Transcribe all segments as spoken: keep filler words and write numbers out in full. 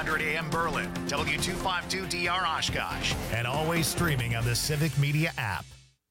hundred A M Berlin, W two fifty-two D R Oshkosh, and always streaming on the Civic Media app.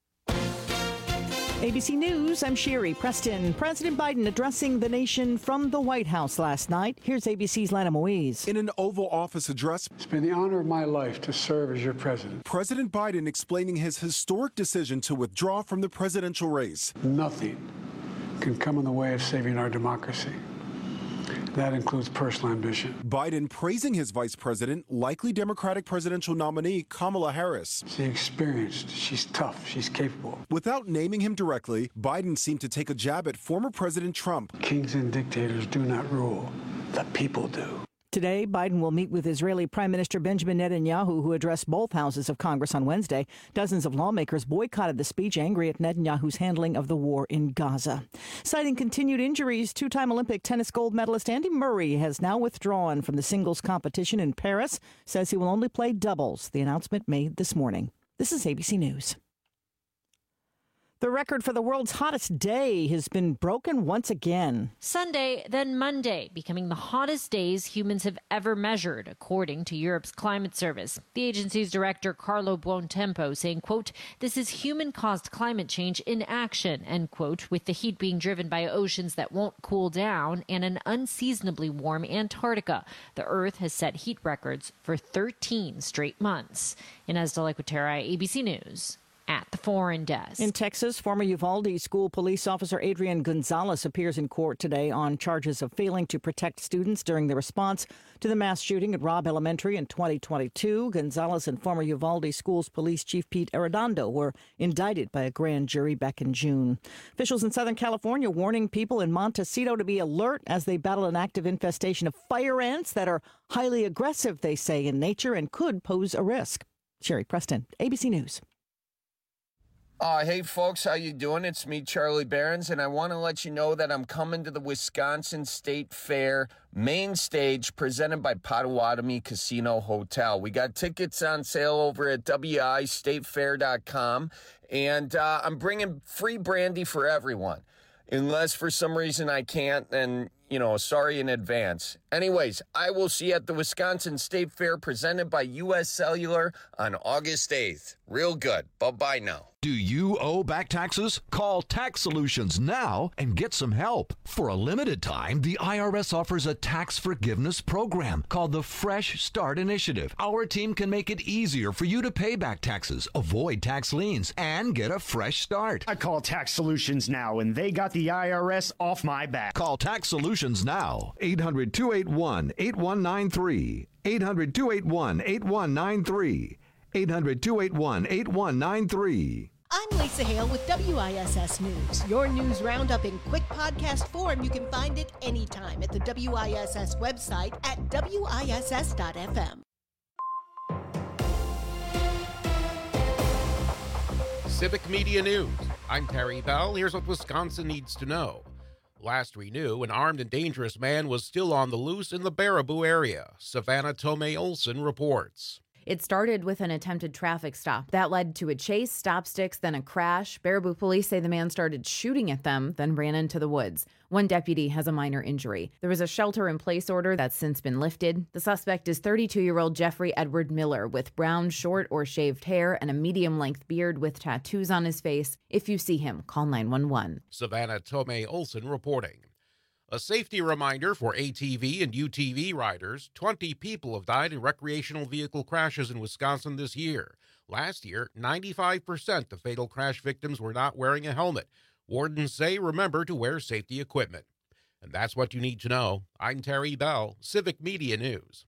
A B C News, I'm Sherry Preston. President Biden addressing the nation from the White House last night. Here's A B C's Lana Moise. In an Oval Office address, it's been the honor of my life to serve as your president. President Biden explaining his historic decision to withdraw from the presidential race. Nothing can come in the way of saving our democracy. That includes personal ambition. Biden praising his vice president, likely Democratic presidential nominee Kamala Harris. She's experienced, she's tough, she's capable. Without naming him directly, Biden seemed to take a jab at former President Trump. Kings and dictators do not rule, the people do. Today, Biden will meet with Israeli Prime Minister Benjamin Netanyahu, who addressed both houses of Congress on Wednesday. Dozens of lawmakers boycotted the speech, angry at Netanyahu's handling of the war in Gaza. Citing continued injuries, two-time Olympic tennis gold medalist Andy Murray has now withdrawn from the singles competition in Paris, says he will only play doubles. The announcement made this morning. This is A B C News. The record for the world's hottest day has been broken once again. Sunday, then Monday, becoming the hottest days humans have ever measured, according to Europe's climate service. The agency's director, Carlo Buontempo, saying, quote, "This is human-caused climate change in action," end quote, with the heat being driven by oceans that won't cool down and an unseasonably warm Antarctica. The Earth has set heat records for thirteen straight months. Inez de la Cuetara, A B C News. At the Foreign Desk. In Texas, former Uvalde school police officer Adrian Gonzalez appears in court today on charges of failing to protect students during the response to the mass shooting at Robb Elementary in twenty twenty-two. Gonzalez and former Uvalde Schools Police Chief Pete Arredondo were indicted by a grand jury back in June. Officials in Southern California warning people in Montecito to be alert as they battle an active infestation of fire ants that are highly aggressive, they say, in nature and could pose a risk. Sherry Preston, A B C News. Uh, hey, folks, how you doing? It's me, Charlie Behrens, and I want to let you know that I'm coming to the Wisconsin State Fair main stage presented by Potawatomi Casino Hotel. We got tickets on sale over at W I state fair dot com, and uh, I'm bringing free brandy for everyone. Unless for some reason I can't, then, you know, sorry in advance. Anyways, I will see you at the Wisconsin State Fair presented by U S Cellular on August eighth. Real good. Bye-bye now. Do you owe back taxes? Call Tax Solutions now and get some help. For a limited time, the I R S offers a tax forgiveness program called the Fresh Start Initiative. Our team can make it easier for you to pay back taxes, avoid tax liens, and get a fresh start. I call Tax Solutions now, and they got the I R S off my back. Call Tax Solutions now. eight hundred, two eight one, eight one nine three. eight hundred, two eight one, eight one nine three. eight hundred, two eight one, eight one nine three. I'm Lisa Hale with W I S S News. Your news roundup in quick podcast form. You can find it anytime at the W I S S website at W I S S dot F M. Civic Media News. I'm Terry Bell. Here's what Wisconsin needs to know. Last we knew, an armed and dangerous man was still on the loose in the Baraboo area. Savannah Tomei Olson reports. It started with an attempted traffic stop. That led to a chase, stop sticks, then a crash. Baraboo police say the man started shooting at them, then ran into the woods. One deputy has a minor injury. There was a shelter-in-place order that's since been lifted. The suspect is thirty-two-year-old Jeffrey Edward Miller with brown, short, or shaved hair and a medium-length beard with tattoos on his face. If you see him, call nine one one. Savannah Tomei Olson reporting. A safety reminder for A T V and U T V riders. twenty people have died in recreational vehicle crashes in Wisconsin this year. Last year, ninety-five percent of fatal crash victims were not wearing a helmet. Wardens say remember to wear safety equipment. And that's what you need to know. I'm Terry Bell, Civic Media News.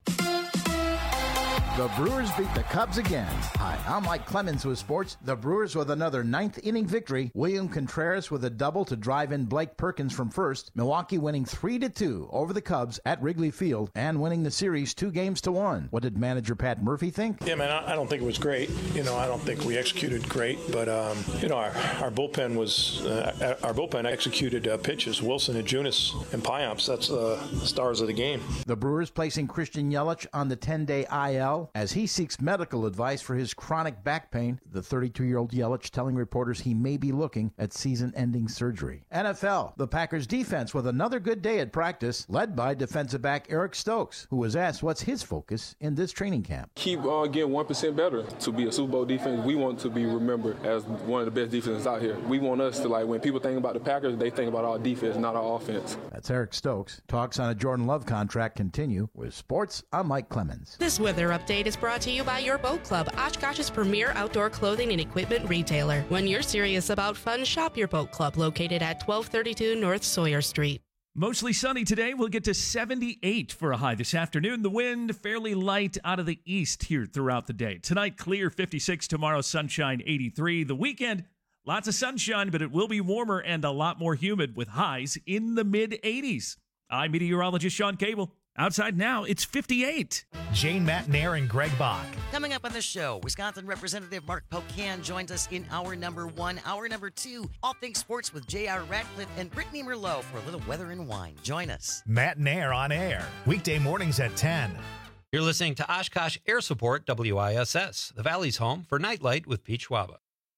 The Brewers beat the Cubs again. Hi, I'm Mike Clemens with sports. The Brewers with another ninth inning victory. William Contreras with a double to drive in Blake Perkins from first. Milwaukee winning three to two over the Cubs at Wrigley Field and winning the series two games to one. What did manager Pat Murphy think? Yeah, man, I don't think it was great. You know, I don't think we executed great, but um, you know, our, our bullpen was uh, our bullpen executed uh, pitches. Wilson and Junis and Payamps, that's uh, the stars of the game. The Brewers placing Christian Yelich on the ten-day I L jail as he seeks medical advice for his chronic back pain. The thirty-two-year-old Yelich telling reporters he may be looking at season-ending surgery. N F L, the Packers defense with another good day at practice, led by defensive back Eric Stokes, who was asked what's his focus in this training camp. Keep uh, getting one percent better. To be a Super Bowl defense, we want to be remembered as one of the best defenses out here. We want us to, like, when people think about the Packers, they think about our defense, not our offense. That's Eric Stokes. Talks on a Jordan Love contract continue. With sports, I'm Mike Clemens. This weather update is brought to you by your Boat Club, Oshkosh's premier outdoor clothing and equipment retailer. When you're serious about fun, shop your Boat Club, located at twelve thirty-two North Sawyer Street. Mostly sunny today. We'll get to seventy-eight for a high this afternoon. The wind fairly light out of the east here throughout the day. Tonight, clear fifty-six. Tomorrow, sunshine eighty-three. The weekend, lots of sunshine, but it will be warmer and a lot more humid with highs in the mid eighties. I'm meteorologist Sean Cable. Outside now, it's fifty-eight. Jane Matnair and Greg Bach. Coming up on the show, Wisconsin Representative Mark Pocan joins us in hour number one. Hour number two, all things sports with J R Ratcliffe and Brittany Merlot for a little weather and wine. Join us. Matnair on air, weekday mornings at ten. You're listening to Oshkosh Air Support W I S S, the Valley's home for Nightlight with Pete Schwaba.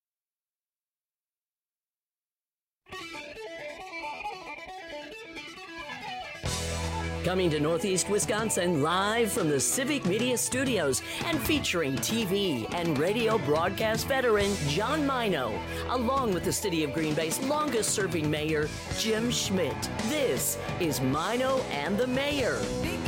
Coming to Northeast Wisconsin live from the Civic Media Studios and featuring T V and radio broadcast veteran John Mino, along with the City of Green Bay's longest-serving mayor, Jim Schmidt. This is Mino and the Mayor.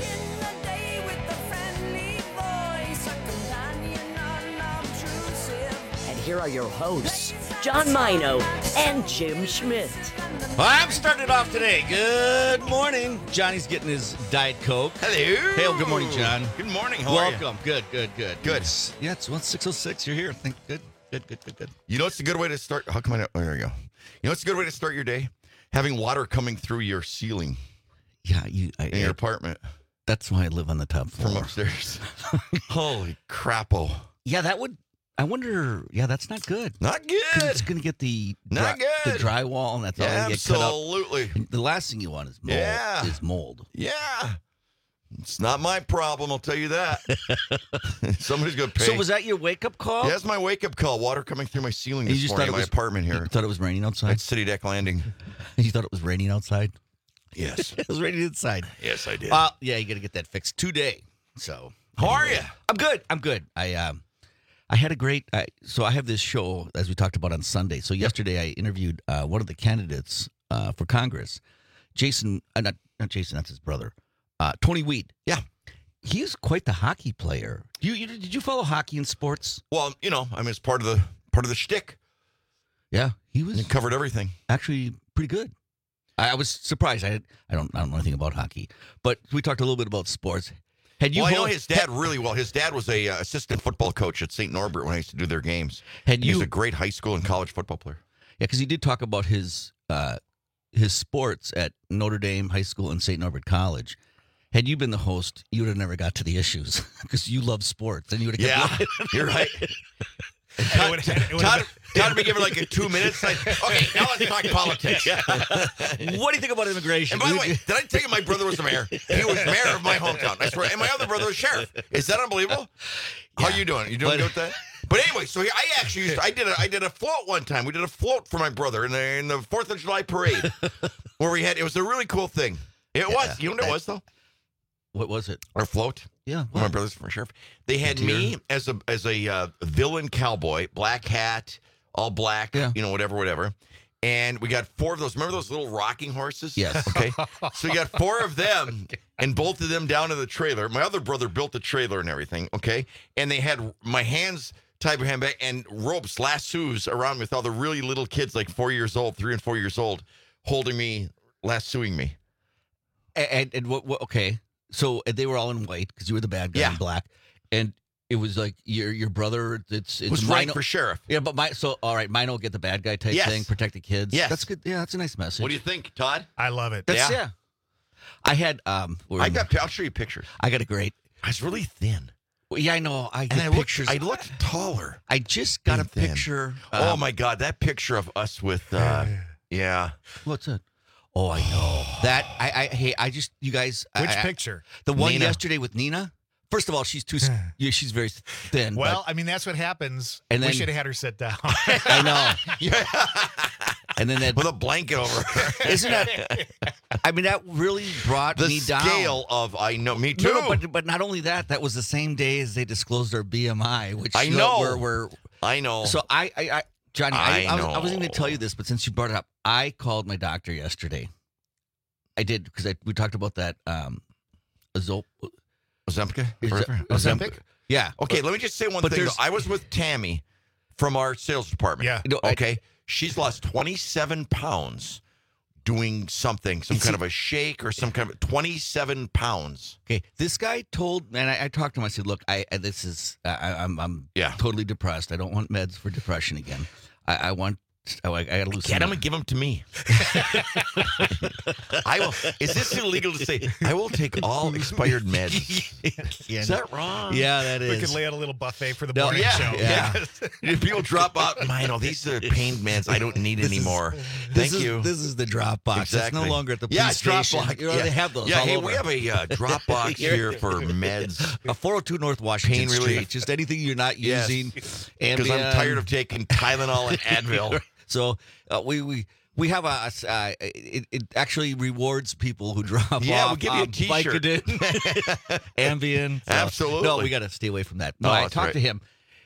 And here are your hosts, John Mino and Jim Schmidt. Well, I'm starting it off today. Good morning. Johnny's getting his Diet Coke. Hello. Hey, well, good morning, John. Good morning. How Welcome. are you? Good, good, good. Good. It's, yeah, it's well, six oh six. You're here. Think good, good, good, good, good. You know, it's a good way to start. How come I don't? Oh, there you go. You know, it's a good way to start your day. Having water coming through your ceiling. Yeah, you I, in your apartment. That's why I live on the top floor. From upstairs. Holy crapo. Yeah, that would. I wonder. Yeah, that's not good. Not good. It's going to get the not dry, good. the drywall, and that's all yeah, you get cut up. Absolutely. The last thing you want is mold. Yeah. Is mold. Yeah. It's not my problem, I'll tell you that. Somebody's going to pay. So was that your wake-up call? Yeah, that's my wake-up call. Water coming through my ceiling And this you just morning in thought my it was, apartment here. You thought it was raining outside? At City Deck Landing. You thought it was raining outside? Yes. It was raining inside. Yes, I did. Uh, yeah, you got to get that fixed today. So, how are you? I'm good. I'm good. I um, I had a great. I, so I have this show as we talked about on Sunday. So yesterday I interviewed uh, one of the candidates uh, for Congress, Jason. Uh, not not Jason. That's his brother, uh, Tony Weed. Yeah, he's quite the hockey player. You, you did you follow hockey and sports? Well, you know, I mean, it's part of the part of the shtick. Yeah, he was. He covered everything. Actually, pretty good. I, I was surprised. I had, I don't I don't know anything about hockey, but we talked a little bit about sports. Had you well, hold, I know his dad really well. His dad was a uh, assistant football coach at Saint Norbert when I used to do their games. Had you, he was a great high school and college football player. Yeah, because he did talk about his uh, his sports at Notre Dame High School and Saint Norbert College. Had you been the host, you would have never got to the issues because you love sports, and you would have kept yeah, you're right. Todd, would, Todd, Todd, Todd would be given like a two minutes. Like, okay, now let's talk politics. What do you think about immigration? And by the way, did I tell you my brother was the mayor? He was mayor of my hometown. I swear. And my other brother was sheriff. Is that unbelievable? Yeah. How you doing? You doing but, good with that? But anyway, so I actually used to, I did a I did a float one time. We did a float for my brother in the in the Fourth of July parade, where we had it was a really cool thing. It yeah. was. You know what it was though? What was it? Our float. Yeah, well, my brother's from sheriff. They had me as a as a uh, villain cowboy, black hat, all black, yeah. you know, whatever, whatever. And we got four of those. Remember those little rocking horses? Yes. Okay. So you got four of them, and both of them down in the trailer. My other brother built the trailer and everything. Okay. And they had my hands tied behind back and ropes, lassos around me with all the really little kids, like four years old, three and four years old, holding me, lassoing me. And, and, and what, what? Okay. So they were all in white because you were the bad guy yeah. in black, and it was like your your brother. It's it's was running for sheriff. Yeah, but my so all right, Mino get the bad guy type yes. thing, protect the kids. Yes, that's good. Yeah, that's a nice message. What do you think, Todd? I love it. That's, yeah. yeah, I had um. I got. I'll show you pictures. I got a great. I was really thin. Well, yeah, I know. I get I pictures. Looked, I looked taller. I just got a thin. picture. Um, oh my God, that picture of us with. Uh, yeah. What's it? Oh, I know that. I, I, hey, I just, you guys. Which I, picture? The one Nina. yesterday with Nina. First of all, she's too. Yeah, she's very thin. Well, but, I mean, that's what happens. And then, we should have had her sit down. I know. Yeah. And then that with a blanket over her. Isn't that? I mean, that really brought the me down. The scale of I know me too. No, no, but but not only that. That was the same day as they disclosed our B M I, which I know. We're, we're, I know. So I, I, I Johnny, I, I, I, was, know. I wasn't going to tell you this, but since you brought it up, I called my doctor yesterday. I did because we talked about that. Um, Azop. Ozempic? Ozempic? Ozempic? Yeah. Okay, but, let me just say one thing. Though. I was with Tammy from our sales department. Yeah. You know, okay. I, She's lost twenty-seven pounds doing something, some kind of a shake or some kind of twenty-seven pounds. Okay. This guy told, and I, I talked to him. I said, look, I, I this is, I, I'm, I'm yeah. totally depressed. I don't want meds for depression again. I, I want, I, I got to lose Get him and give them to me. I will. Is this illegal to say? I will take all expired meds. Is that wrong? Yeah, that is. We could lay out a little buffet for the No, morning yeah, show. Yeah. If people drop out, I know these are pain meds I don't need this anymore. Is, Thank this is, you. This is the drop box. Exactly. It's no longer at the police yeah, drop station. box. You know, yeah. they have those. Yeah, all hey, over. we have a uh, drop box here for meds. A four oh two North Washington Pain Street. relief. Just anything you're not Yes. using. Because I'm tired of taking Tylenol and Advil. So uh, we we. We have a, uh, it, it actually rewards people who drop Yeah, off. we'll give you a um, t-shirt. Vicodin, Ambien. So, Absolutely. No, we got to stay away from that. No, Oh, I that's talked right. to him.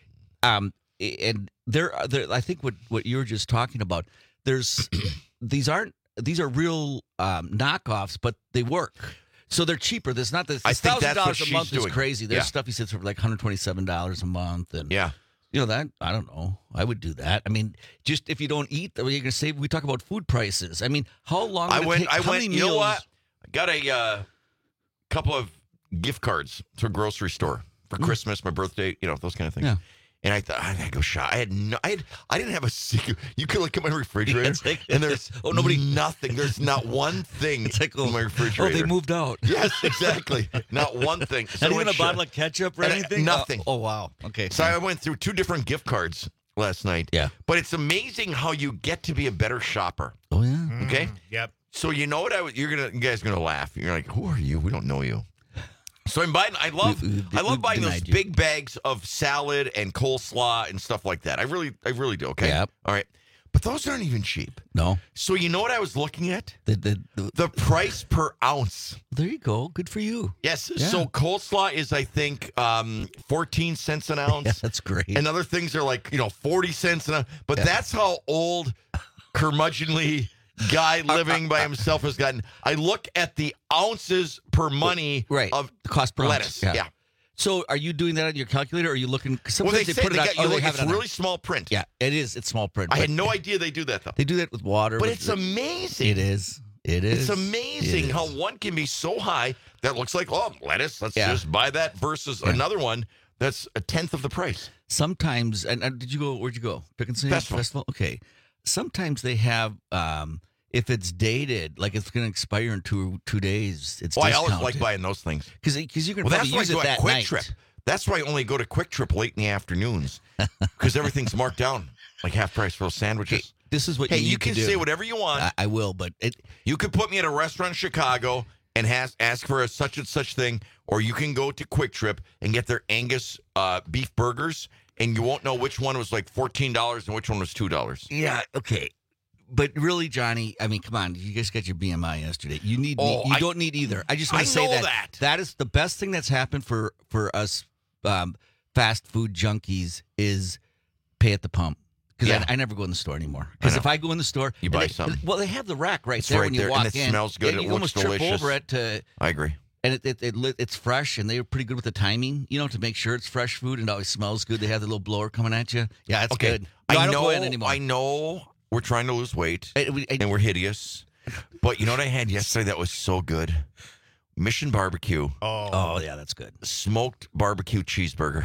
Um, and there, there, I think what, what you were just talking about, there's, these aren't, these are real um, knockoffs, but they work. So they're cheaper. There's not this I think thousand that's what dollars a she's month doing. is crazy. There's Yeah. stuff he says for like one hundred twenty-seven dollars a month. And Yeah. you know, that, I don't know. I would do that. I mean, just if you don't eat, you're going to save. We talk about food prices. I mean, how long would I it went. take? I how went. many You know meals- what? I got a uh, couple of gift cards to a grocery store for Christmas, my birthday. You know, those kind of things. Yeah. And I thought I gotta go shop. I had no. I had. I didn't have a secret. You could look at my refrigerator, It's like- and there's oh, nobody- nothing. There's not one thing It's like, oh, in my oh, refrigerator. they moved out. Yes, exactly. Not one thing. So Not I even a went bottle shop- of ketchup or And I- anything? nothing. Oh, oh, wow. Okay. So I went through two different gift cards last night. Yeah. But it's amazing how you get to be a better shopper. Oh, yeah. Okay. Yep. So you know what I was? You're gonna. You guys are gonna laugh. You're like, who are you? We don't know you. So I'm buying. I love. We- we- I love we buying those denied you. big bags of salad and coleslaw and stuff like that. I really, I really do. Okay. Yep. All right. But those aren't even cheap. No. So you know what I was looking at? The, the, the, The price per ounce. there you go. Good for you. Yes. Yeah. So coleslaw is, I think, um, fourteen cents an ounce. Yeah, that's great. And other things are like, you know, forty cents an ounce. But Yeah. that's how old, curmudgeonly guy living by himself has gotten. I look at the ounces per money right. of the cost per lettuce. ounce. Yeah. So are you doing that on your calculator or are you looking? 'Cause Well, sometimes they, they, say put they it got, on, you oh, they look, have it's it on really there. small print. Yeah, it is. It's small print. I but had no idea they do that, though. They do that with water. But with- it's amazing. It is. It is. It's amazing It is. how one can be so high that looks like, oh, lettuce, let's Yeah. just buy that versus another one that's a tenth of the price. Sometimes, and, and did you go? Where'd you go? Pickens Festival. Festival. Okay. Sometimes they have, um, if it's dated, like it's going to expire in two two days. It's Well, I always discounted. like buying those things. because because you can Well, that's probably why I use go it at that Quick night. Trip. That's why I only go to Quick Trip late in the afternoons because everything's marked down like half price for those sandwiches. Okay, this is what Hey, you, you need can to do. say whatever you want. I, I will, but it. You could put me at a restaurant in Chicago and has, ask for a such and such thing, or you can go to Quick Trip and get their Angus uh, beef burgers, and you won't know which one was like fourteen dollars and which one was two dollars. Yeah. Okay. But really, Johnny, I mean, come on. You guys got your B M I yesterday. You need. Oh, you I- don't need either. I just want I to say know that, that. that is the best thing that's happened for for us um, fast food junkies is pay at the pump. Because Yeah. I, I never go in the store anymore. Because I know. if I go in the store, You and buy they- something. Well, they have the rack right It's there right when you there, walk and it in. smells good, and it you almost looks trip delicious. over it to. I agree. And it, it, it lit- it's fresh, and they're pretty good with the timing, you know, to make sure it's fresh food and it always smells good. They have the little blower coming at you. Yeah, it's Okay, good. No, I, I don't know. go in anymore. I know we're trying to lose weight I- we- I- and we're hideous, but you know what I had yesterday that was so good? Mission Barbecue. Oh. Oh, yeah, that's good. Smoked barbecue cheeseburger.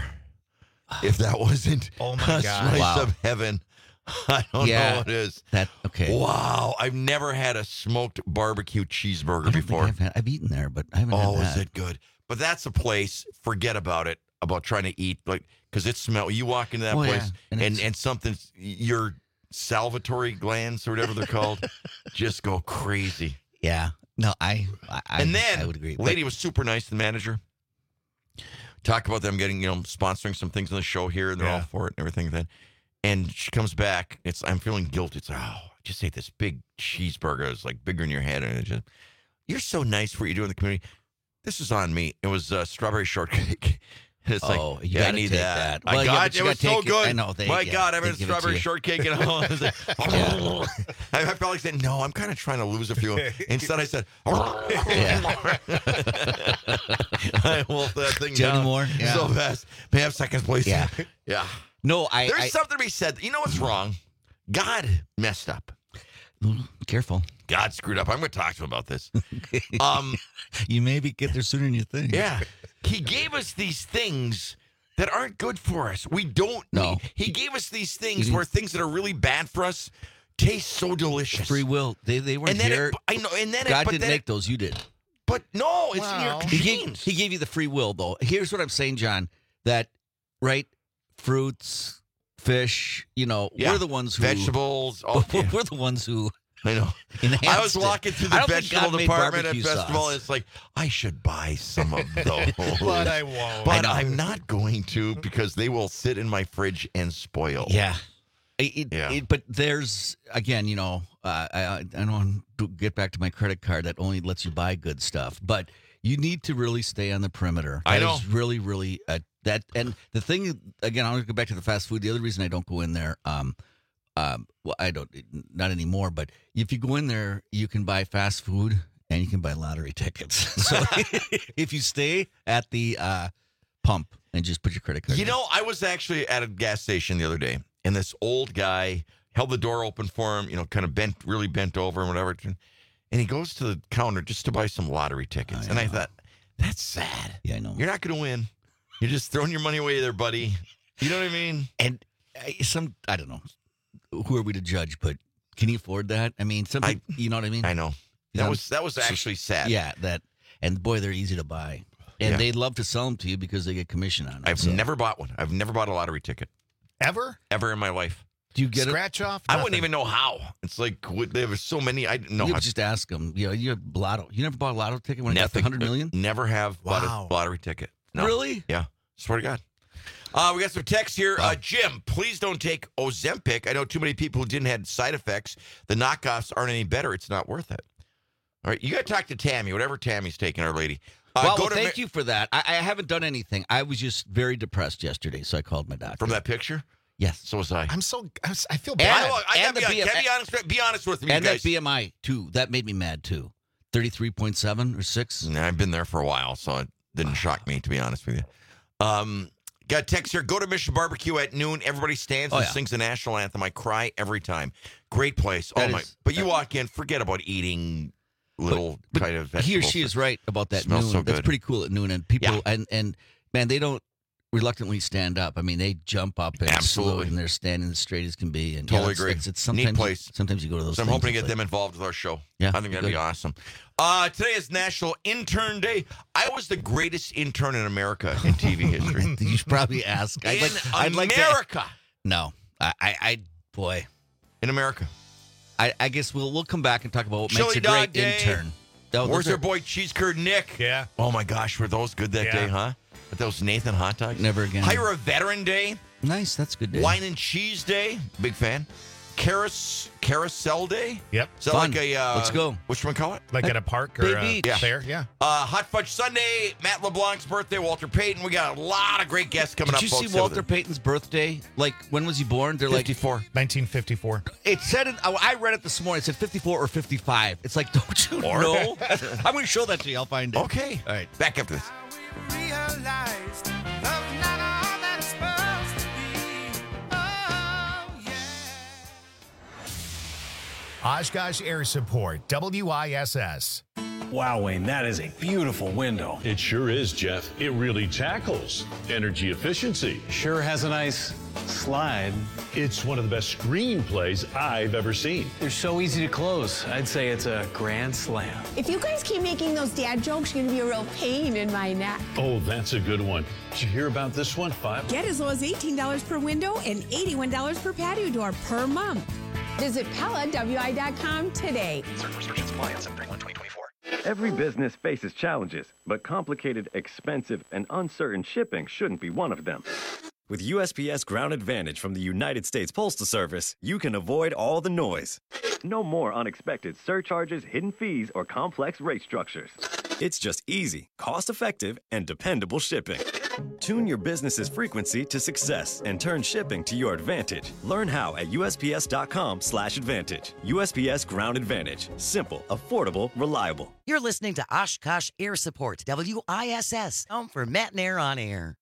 If that wasn't Oh, my a gosh. slice Wow. of heaven, I don't Yeah. know what is. That okay. Wow, I've never had a smoked barbecue cheeseburger I don't think before. I've, had, I've eaten there, but I haven't Oh, had is that. it good? But that's a place. Forget about it. About trying to eat, like, because it smells. You walk into that Oh, yeah. place, And and it's- and, something, your salivatory glands or whatever they're called, just go crazy. Yeah. No, I. I and I, then, I would agree. lady was super nice. The manager. talk about them getting, you know, sponsoring some things on the show here, and they're Yeah. all for it and everything. Then, and she comes back. It's I'm feeling guilty. It's like, oh, I just ate this big cheeseburger. It's like bigger in your head, and it's just, you're so nice for what you do in the community. This is on me. It was uh, strawberry shortcake. And it's Oh, like, you yeah, I gotta need take that. that. Well, I yeah, got but you it. It was gotta so take it. good. I know, they- My yeah, God, I've they had give it to strawberry you. shortcake at home. I was like, I I felt like saying, no, I'm kind of trying to lose a few. Instead, I said, I wolfed that thing Do you down anymore? Yeah. so fast. May I have seconds, please? Yeah. Yeah. No, I. There's I, something to be said. You know what's wrong? God messed up. Careful. God screwed up. I'm going to talk to him about this. Um, you maybe get there sooner than you think. Yeah. He gave us these things that aren't good for us. We don't. No. He, he gave us these things where things that are really bad for us taste so delicious. Free will. They they weren't And then here. it, I know. And then God it, but didn't then make it, those. You did. But no, it's in your He gave, genes. he gave you the free will, though. Here's what I'm saying, John. That right, fruits, fish. You know, Yeah. we're the ones who Vegetables. Oh, yeah. we're the ones who. I know. enhanced I was it. walking through I the don't think God vegetable made department at barbecue festival, sauce. and it's like, I should buy some of those. But I won't. But I know. I'm not going to because they will sit in my fridge and spoil. Yeah. It, Yeah. It, but there's again, you know, uh, I I don't want to get back to my credit card that only lets you buy good stuff, but you need to really stay on the perimeter. I That know. is really, really uh, that. And the thing again, I'm going to go back to the fast food. The other reason I don't go in there, um, um, well, I don't, not anymore. But if you go in there, you can buy fast food and you can buy lottery tickets. So if you stay at the uh, pump and just put your credit card, You in. know, I was actually at a gas station the other day, and this old guy held the door open for him, you know, kind of bent, really bent over and whatever. And he goes to the counter just to buy some lottery tickets. I and I know. thought, that's sad. Yeah, I know. You're not going to win. You're just throwing your money away there, buddy. You know what I mean? And uh, some, I don't know, who are we to judge? But can you afford that? I mean, some, I- people- you know what I mean? I know. You That know, was that was so- actually sad. Yeah, that, and boy, they're easy to buy, and Yeah. they love to sell them to you because they get commission on it. I've so. never bought one. I've never bought a lottery ticket Ever? ever in my life. Do you get Scratch off? I wouldn't Nothing. even know how. It's like would- there were so many. I didn't know. You how. just ask them. You know, you have lotto. You never bought a lotto ticket when it got the Nothing. hundred million. Never have Wow. bought a lottery ticket. No. Really? Yeah. Swear to God. Uh, we got some text here. Uh, Jim, please don't take Ozempic. I know too many people who didn't have side effects. The knockoffs aren't any better. It's not worth it. All right. You got to talk to Tammy, whatever Tammy's taking, our lady. Uh, well, go well to thank Ma- you for that. I, I haven't done anything. I was just very depressed yesterday, so I called my doctor. From that picture? Yes. So was I. I'm so, I'm s- I feel And- bad. I, I and gotta the be, B M- can I be honest, be honest with me, and you guys. that B M I too. That made me mad too. Thirty-three point seven or six. Nah, I've been there for a while, so it didn't shock me, to be honest with you. Um, got a text here. Go to Mission Barbecue at noon. Everybody stands Oh, and yeah. sings the national anthem. I cry every time. Great place. That oh my! is- But you that- walk in, forget about eating little But kind of he or vegetables. she is right about that Smells noon. so That's good. pretty cool at noon, and people Yeah. and and man, they don't reluctantly stand up. I mean, they jump up and Absolutely. salute, and they're standing as straight as can be. And Totally yeah, it's, agree. It's, it's Neat sometimes, place. Sometimes you go to those. So I'm things, hoping to it's get like- them involved with our show. Yeah, I think that'd good. be awesome. Uh, today is National Intern Day. I was the greatest intern in America in T V history. You should probably ask. I'd in like, I'd like to- America. no, I, I, I, boy, In America. I, I guess we'll we'll come back and talk about what Chili makes a Dog great Day. intern. Oh, Where's those our are- boy Cheese Curd Nick? Yeah. Oh my gosh, were those good that Yeah. day, huh? But those Nathan hot dogs? Never again. Hire a Veteran Day. Nice, that's a good. Day. Wine and Cheese Day. Big fan. Carousel, Carousel Day. Yep. Is that Fun. like a uh, Let's go. What should we call it? Like at a park or Bay a Beach. Yeah. fair? Yeah. Uh, Hot Fudge Sunday. Matt LeBlanc's birthday. Walter Payton. We got a lot of great guests coming Did up. you folks. see Walter Payton's birthday? Like, when was he born? They're like, fifty-four. nineteen fifty-four. it said it. oh, I read it this morning. It said fifty-four or fifty-five. It's like, don't you Or- know? I'm going to show that to you. I'll find it. Okay. All right. Back after this. Realized love's not all that it's supposed to be. Oh, yeah. Oshkosh Air Support, W I S S. Wow, Wayne, that is a beautiful window. It sure is, Jeff. It really tackles energy efficiency. Sure has a nice slide. It's one of the best screenplays I've ever seen. They're so easy to close. I'd say it's a grand slam. If you guys keep making those dad jokes, you're gonna be a real pain in my neck. Oh, that's a good one. Did you hear about this one? Five. Get as low as eighteen dollars per window and eighty-one dollars per patio door per month. Visit Pella W I dot com today. Certain restrictions apply on September first, twenty twenty-four. Every business faces challenges, but complicated, expensive, and uncertain shipping shouldn't be one of them. With U S P S Ground Advantage from the United States Postal Service, you can avoid all the noise. No more unexpected surcharges, hidden fees, or complex rate structures. It's just easy, cost-effective, and dependable shipping. Tune your business's frequency to success and turn shipping to your advantage. Learn how at U S P S dot com slash advantage. U S P S Ground Advantage. Simple, affordable, reliable. You're listening to Oshkosh Air Support, W I S S, home for Matt and Air on Air.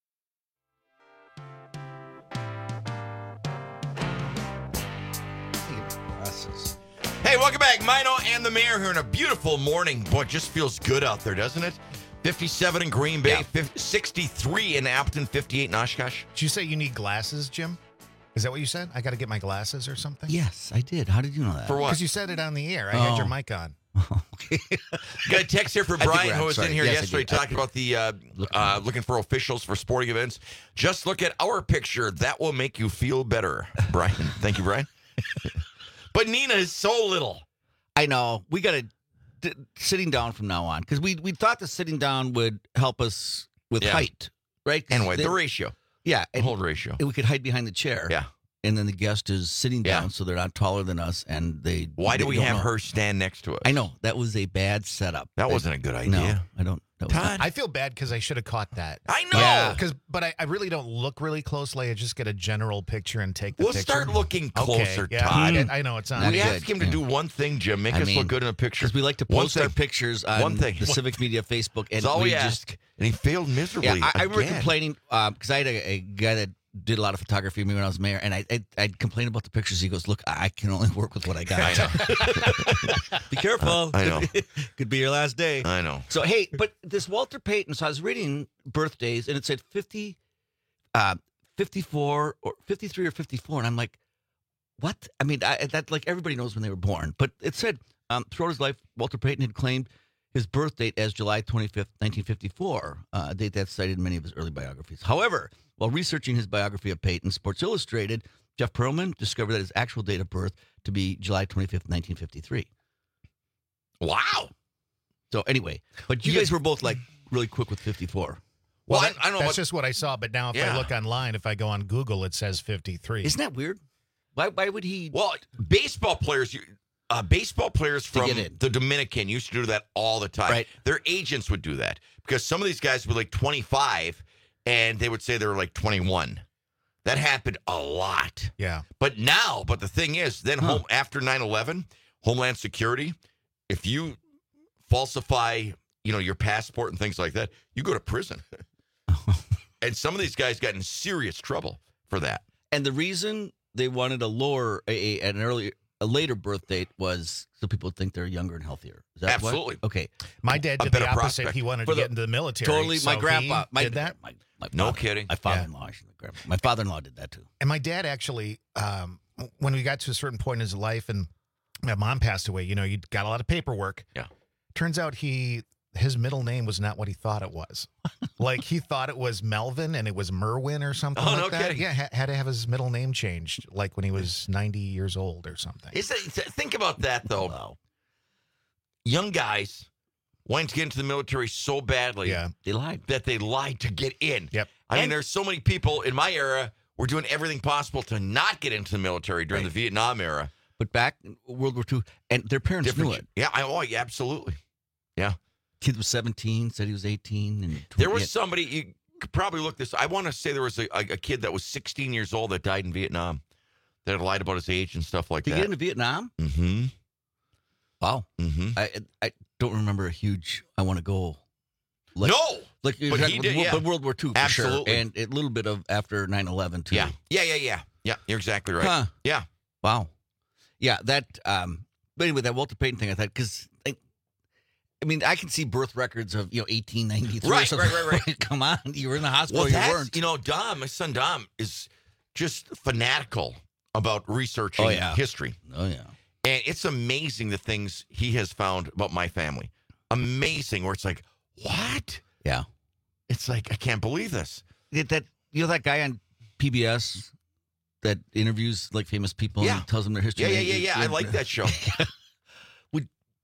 Hey, welcome back. Mino and the Mayor here on a beautiful morning. Boy, it just feels good out there, doesn't it? fifty-seven in Green Bay, yeah. fifty, sixty-three in Appleton, fifty-eight in Oshkosh. Did you say you need glasses, Jim? Is that what you said? I got to get my glasses or something? Yes, I did. How did you know that? For what? Because you said it on the air. I Oh. had your mic on. Okay. Got a text here for I think Brian, we're- who was sorry. in here Yes, I yesterday did. I talking did. about the uh, uh, looking for officials for sporting events. Just look at our picture. That will make you feel better, Brian. Thank you, Brian. But Nina is so little. I know. We got to d- sitting down from now on because we we thought the sitting down would help us with Yeah. height, right? 'Cause And wait, they- the ratio. Yeah, The hold ratio. And we could hide behind the chair. Yeah. And then the guest is sitting Yeah. down, so they're not taller than us, and they. Why do they we don't have know. her stand next to us? I know that was a bad setup. That They- wasn't a good No, idea. I don't. That was Todd? I feel bad because I should have caught that. I know. Yeah. Because, but I, I really don't look really closely. I just get a general picture and take the We'll picture. start looking Okay, closer, yeah, Todd. I, I know it's on. We Not asked good. him to Yeah. do one thing, Jim. Make I us mean, look good in a picture. because we like to One post our thing. pictures on One thing. the Civic Media Facebook, and That's all we, we ask. just. And he failed miserably. Yeah, I, I remember again. complaining because I had a, a guy that did a lot of photography with me when I was mayor, and I, I I'd complain about the pictures. He goes, "Look, I can only work with what I got. I know. Be careful. I know. Could be your last day." I know. So hey, but this Walter Payton. So I was reading birthdays, and it said fifty, uh, fifty-four or fifty-three or fifty-four, and I'm like, what? I mean, I, that like everybody knows when they were born, but it said um, throughout his life, Walter Payton had claimed his birth date as July twenty-fifth, nineteen fifty-four, uh, a date that's cited in many of his early biographies. However, while researching his biography of Payton, Sports Illustrated, Jeff Perlman discovered that his actual date of birth to be July twenty-fifth, nineteen fifty-three. Wow. So anyway, but you You guys guys- were both like really quick with fifty-four. Well, Well, I, that- I don't know. that's What, just what I saw. But now if Yeah. I look online, if I go on Google, it says fifty-three. Isn't that weird? Why why would he? well, baseball players, you- uh, baseball players To from get in. the Dominican used to do that all the time. Right. Their agents would do that because some of these guys were like twenty-five, and they would say they were like twenty-one. That happened a lot. Yeah. But now, but the thing is, then Huh. home after nine eleven, Homeland Security, if you falsify, you know, your passport and things like that, you go to prison. And some of these guys got in serious trouble for that. And the reason they wanted a lower, a, a- an earlier, a later birth date was so people would think they're younger and healthier. Is that what? Absolutely. Okay. My dad A did the better opposite. prospect. He wanted For to the- get into the military. Totally. so My grandpa. he My, did that. My, my No father- kidding. My father-in-law. actually, my grandpa- My father-in-law did that too. And my dad actually, um, when we got to a certain point in his life and my mom passed away, you know, you got a lot of paperwork. Yeah. Turns out he, his middle name was not what he thought it was. Like he thought it was Melvin and it was Merwin or something Oh, like no that. kidding. Yeah, ha- had to have his middle name changed, like when he was ninety years old or something. Is that, think about that, though. Wow. Young guys wanting to get into the military so badly Yeah. They lied. that they lied to get in. Yep. I mean, And- there's so many people in my era were doing everything possible to not get into the military during Right. the Vietnam era. But back in World War Two, and their parents Different. knew it. Yeah, I, oh, yeah, absolutely. Yeah. Kid was seventeen, said he was eighteen, and There was yeah. somebody, you could probably look this, I want to say there was a, a, a kid that was sixteen years old that died in Vietnam that had lied about his age and stuff like Did you that. get into Vietnam? Mm-hmm. Wow. Mm-hmm. I I don't remember a huge. I want to go. Like, no! like you But had he with did, World, yeah. but World War Two for Absolutely. sure, and a little bit of after nine eleven too. Yeah. Yeah, yeah, yeah. Yeah, you're exactly right. Huh. Yeah. Wow. Yeah, that. Um. But anyway, that Walter Payton thing, I thought because. I, I mean, I can see birth records of you know eighteen ninety-three. Right, or something. right, right, right. Come on, you were in the hospital. Well, you that's, weren't. you know, Dom, my son Dom, is just fanatical about researching Oh, yeah. history. Oh yeah. And it's amazing the things he has found about my family. Amazing, where it's like, what? Yeah. It's like, I can't believe this. That, that you know that guy on P B S that interviews like famous people Yeah. and tells them their history. Yeah, yeah, yeah, yeah. I like that show. Would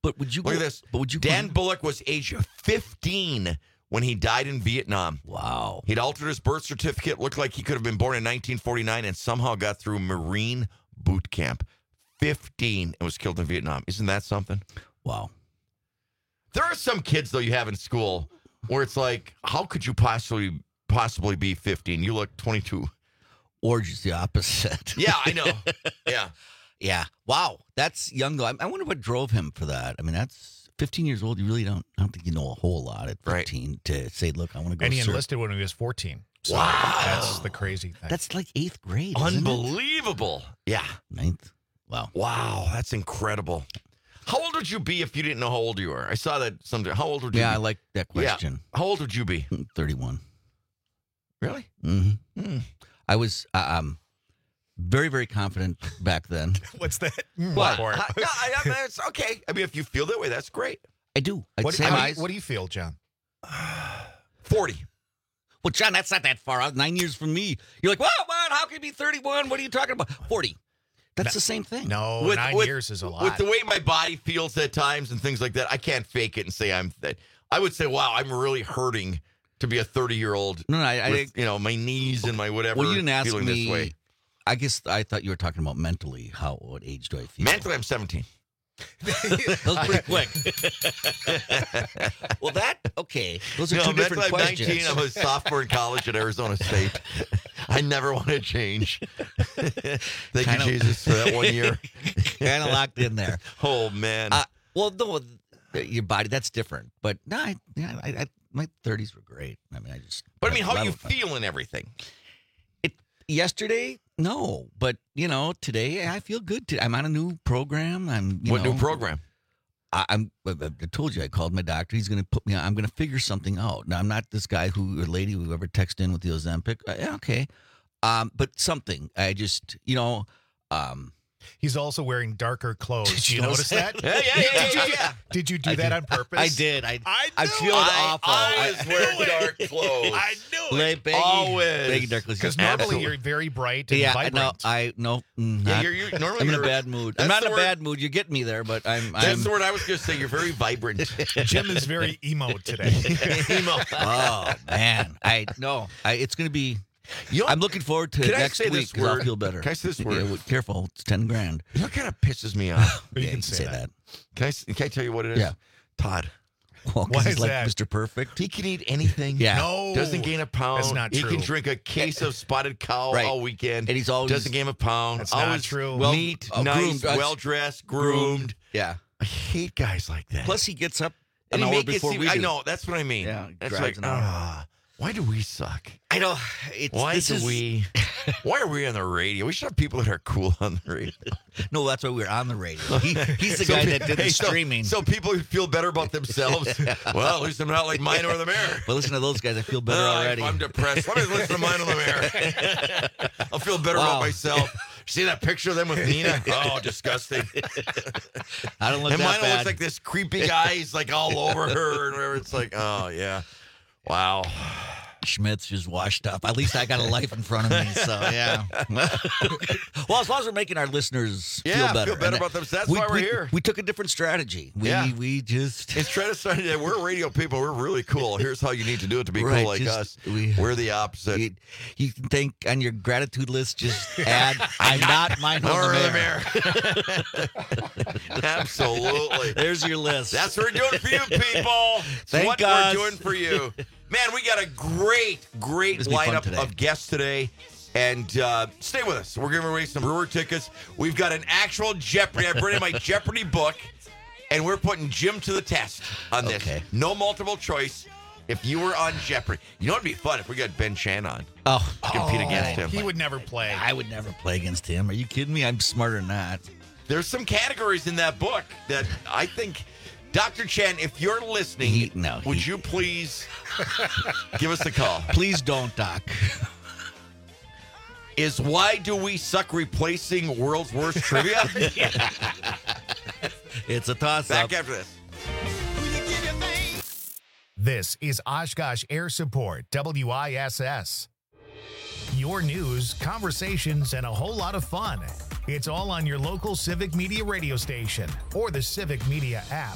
But would you Look go, at this. But would you Dan go, Bullock was age fifteen when he died in Vietnam. Wow. He'd altered his birth certificate, looked like he could have been born in nineteen forty-nine, and somehow got through Marine boot camp. fifteen and was killed in Vietnam. Isn't that something? Wow. There are some kids, though, you have in school where it's like, how could you possibly possibly be fifteen? You look twenty-two. Or just the opposite. Yeah, I know. Yeah. Yeah. Wow. That's young, though. I, I wonder what drove him for that. I mean, that's fifteen years old. You really don't, I don't think you know a whole lot at fifteen right. to say, look, I want to go And he serve. enlisted when he was fourteen. So wow. That's the crazy thing. That's like eighth grade. Unbelievable. Yeah. Ninth. Wow. Wow. That's incredible. How old would you be if you didn't know how old you were? I saw that someday. How old would you yeah, be? I like that question. Yeah. How old would you be? thirty-one. Really? Mm-hmm. Mm. I was uh, um, very, very confident back then. What's that? What? Uh, no, I, I, it's okay. I mean, if you feel that way, that's great. I do. I'd What, say how do my you, what do you feel, John? forty. Well, John, that's not that far out. Nine years from me. You're like, what? What? How can you be thirty-one? What are you talking about? forty. That's no, the same thing. No, with, nine with, years is a lot. With the way my body feels at times and things like that, I can't fake it and say I'm that. I would say, wow, I'm really hurting to be a thirty-year-old. No, no, I, with, I, you know, my knees and my whatever. Well, you didn't ask feeling me. This way. I guess I thought you were talking about mentally. How? What age do I feel? Mentally, I'm seventeen. That was pretty quick. Well, that okay. Those are no, two different I'm questions. nineteen. I'm a sophomore in college at Arizona State. I never want to change. Thank Kinda, you, Jesus, for that one year. Kind of locked in there. Oh man. Uh, well, no, your body that's different. But no, I, yeah, I, I, my thirties were great. I mean, I just. But I mean, how I, you I, feel and everything? It yesterday. No, but you know, today I feel good. Today. I'm on a new program. I'm you what know, new program? I, I'm. I told you I called my doctor. He's going to put me on. I'm going to figure something out. Now I'm not this guy who or lady who ever texted in with the Ozempic. Uh, yeah, okay, um, but something. I just you know. Um, He's also wearing darker clothes. Did you notice that? Yeah, yeah, yeah. Did you, yeah. did you do I that did. on purpose? I did. I, I I'm knew feeling it. awful. I always wear dark clothes. I knew it. Like, baggy, Always. baggy dark clothes. Because normally Absolutely. you're very bright and Yeah, vibrant. no, I no. Mm, Yeah, not- you're, you're normally I'm in a you're- bad mood. that's I'm not the in a word- bad mood. You're getting me there, but I'm. That's I'm the word I was going to say. You're very vibrant. Jim is very emo today. Emo. Oh man, I no. I it's going to be. You know, I'm looking forward to can I next say week this 'cause I'll word? feel better. Can I say this Yeah, word? well, careful, it's ten grand. You know what kind of pisses me off? You Yeah, can say that. Can I, s- can I tell you what it is? Yeah. Todd. Well, 'cause Why he's is like that? Mister Perfect. He can eat anything. Yeah. No. Doesn't gain a pound. That's not He true. can drink a case of spotted cow Right. all weekend. And he's always- doesn't gain a pound. That's not always true. Well, neat, uh, nice, groomed, uh, well dressed, groomed. Yeah. I hate guys like that. Plus, he gets up and an he hour make it before seem, we do. I know. That's what I mean. Yeah, That's drives like, an hour. ah, why do we suck? I know. It's, Why this do is, we? Why are we on the radio? We should have people that are cool on the radio. No, that's why we're on the radio. He, he's the So guy pe- that did hey, the so- streaming. So, people who feel better about themselves. Well, at least I'm not like Mine or the Mayor. Well, listen to those guys. I feel better Uh, already. If I'm depressed. Let me listen to Mine or the Mayor. I'll feel better Wow. about myself. See that picture of them with Nina? Oh, disgusting. I don't look and that mine bad. looks like this creepy guy. He's like all over her and whatever. It's like, oh yeah, wow. Schmidt's just washed up. At least I got a life in front of me. So yeah. Well, as long as we're making our listeners Yeah, feel better, feel better And about themselves. That's we, why we're we- here. We took a different strategy. We Yeah. we just Instead of saying that we're radio people, we're really cool. Here's how you need to do it to be Right, cool like just- us. we- we're the opposite. you, you can think on your gratitude list. Just add, I'm not mine Or on the the mayor. Mayor. Absolutely. There's your list. That's what we're doing for you, people. It's Thank what God. we're doing for you. Man, we got a great, great This will be fun lineup today. of guests today. And uh, stay with us. We're giving away some Brewer tickets. We've got an actual Jeopardy. I brought in my Jeopardy book, and we're putting Jim to the test on this. Okay. No multiple choice. If you were on Jeopardy, you know it'd be fun if we got Ben Chan on. Oh, Compete against him. He would never play. I would never play against him. Are you kidding me? I'm smarter than that. There's some categories in that book that I think, Doctor Chan, if you're listening, He- no, would he- you please give us a call? Please don't, Doc. Is why do we suck replacing world's worst trivia? It's a toss-up. Back after this. This is Oshkosh Air Support, W I S S. Your news, conversations, and a whole lot of fun. It's all on your local Civic Media radio station or the Civic Media app.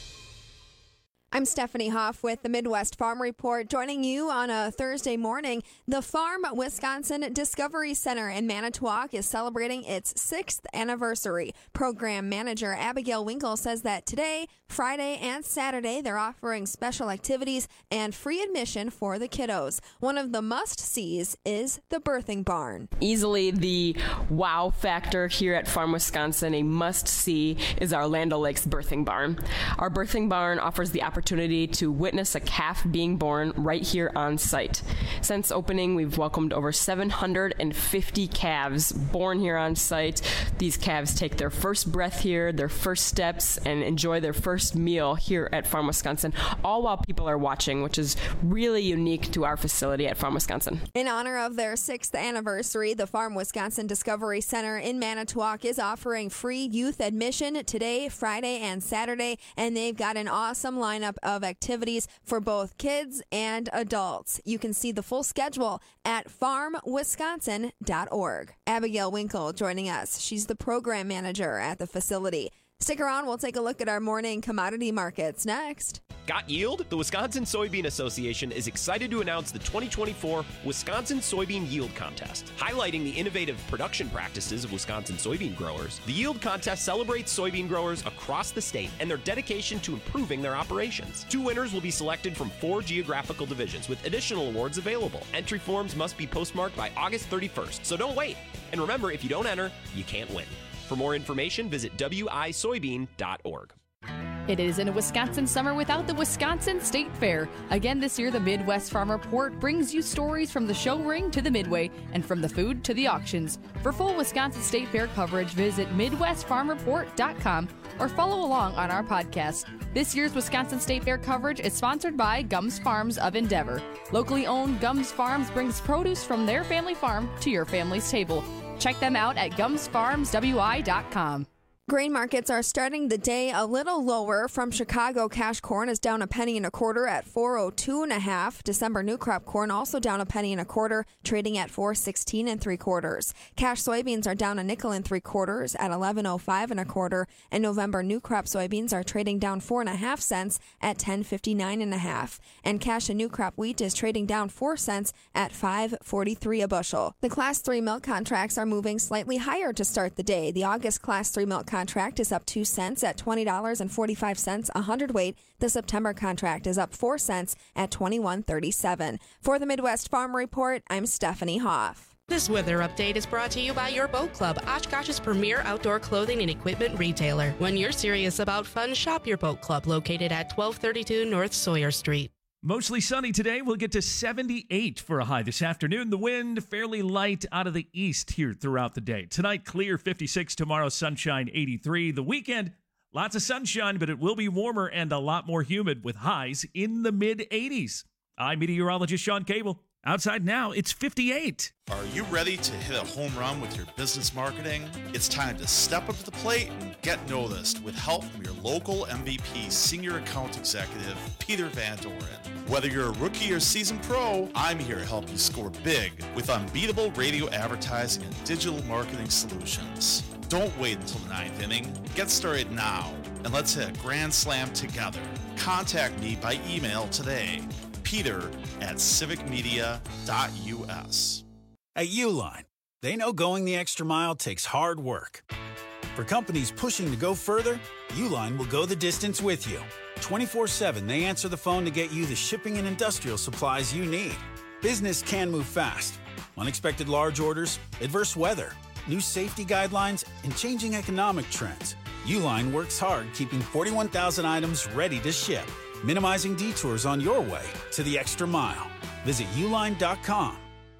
I'm Stephanie Hoff with the Midwest Farm Report, joining you on a Thursday morning. The Farm Wisconsin Discovery Center in Manitowoc is celebrating its sixth anniversary. Program manager Abigail Winkle says that today, Friday, and Saturday, they're offering special activities and free admission for the kiddos. One of the must-sees is the birthing barn. Easily the wow factor here at Farm Wisconsin, a must-see, is our Land O'Lakes birthing barn. Our birthing barn offers the opportunity to witness a calf being born right here on site. Since opening, we've welcomed over seven hundred fifty calves born here on site. These calves take their first breath here, their first steps, and enjoy their first meal here at Farm Wisconsin, all while people are watching, which is really unique to our facility at Farm Wisconsin. In honor of their sixth anniversary, the Farm Wisconsin Discovery Center in Manitowoc is offering free youth admission today, Friday, and Saturday, and they've got an awesome lineup of activities for both kids and adults. You can see the full schedule at farm wisconsin dot org. Abigail Winkle joining us. She's the program manager at the facility. Stick around. We'll take a look at our morning commodity markets next. Got yield? The Wisconsin Soybean Association is excited to announce the twenty twenty-four Wisconsin Soybean Yield Contest. Highlighting the innovative production practices of Wisconsin soybean growers, the Yield Contest celebrates soybean growers across the state and their dedication to improving their operations. Two winners will be selected from four geographical divisions, with additional awards available. Entry forms must be postmarked by August thirty-first, so don't wait. And remember, if you don't enter, you can't win. For more information, visit w i soybean dot org. It isn't a Wisconsin summer without the Wisconsin State Fair. Again this year, the Midwest Farm Report brings you stories from the show ring to the midway and from the food to the auctions. For full Wisconsin State Fair coverage, visit midwest farm report dot com or follow along on our podcast. This year's Wisconsin State Fair coverage is sponsored by Gums Farms of Endeavor. Locally owned Gums Farms brings produce from their family farm to your family's table. Check them out at gums farms w i dot com. Grain markets are starting the day a little lower. From Chicago, cash corn is down a penny and a quarter at four oh two and a half. December new crop corn also down a penny and a quarter, trading at four sixteen and three quarters. Cash soybeans are down a nickel and three quarters at eleven oh five and a quarter, and November new crop soybeans are trading down four and a half cents at ten fifty-nine and a half. And cash and new crop wheat is trading down four cents at five forty-three a bushel. The Class three milk contracts are moving slightly higher to start the day. The August Class three milk contract is up two cents at twenty dollars and forty-five cents a hundredweight. The September contract is up four cents at twenty-one thirty-seven. For the Midwest Farm Report, I'm Stephanie Hoff. This weather update is brought to you by your Boat Club, Oshkosh's premier outdoor clothing and equipment retailer. When you're serious about fun, shop your Boat Club, located at twelve thirty-two North Sawyer Street. Mostly sunny today. We'll get to seventy-eight for a high this afternoon. The wind fairly light out of the east here throughout the day. Tonight, clear fifty-six. Tomorrow, sunshine eighty-three. The weekend, lots of sunshine, but it will be warmer and a lot more humid with highs in the mid eighties. I'm meteorologist Sean Cable. Outside now, it's fifty-eight. Are you ready to hit a home run with your business marketing? It's time to step up to the plate and get noticed with help from your local M V P Senior Account Executive, Peter Van Doren. Whether you're a rookie or seasoned pro, I'm here to help you score big with unbeatable radio advertising and digital marketing solutions. Don't wait until the ninth inning. Get started now, and let's hit a grand slam together. Contact me by email today. Peter at civic media dot u s. At Uline, they know going the extra mile takes hard work. For companies pushing to go further, Uline will go the distance with you. twenty-four seven, they answer the phone to get you the shipping and industrial supplies you need. Business can move fast. Unexpected large orders, adverse weather, new safety guidelines, and changing economic trends. Uline works hard keeping forty-one thousand items ready to ship, minimizing detours on your way to the extra mile. Visit uline dot com.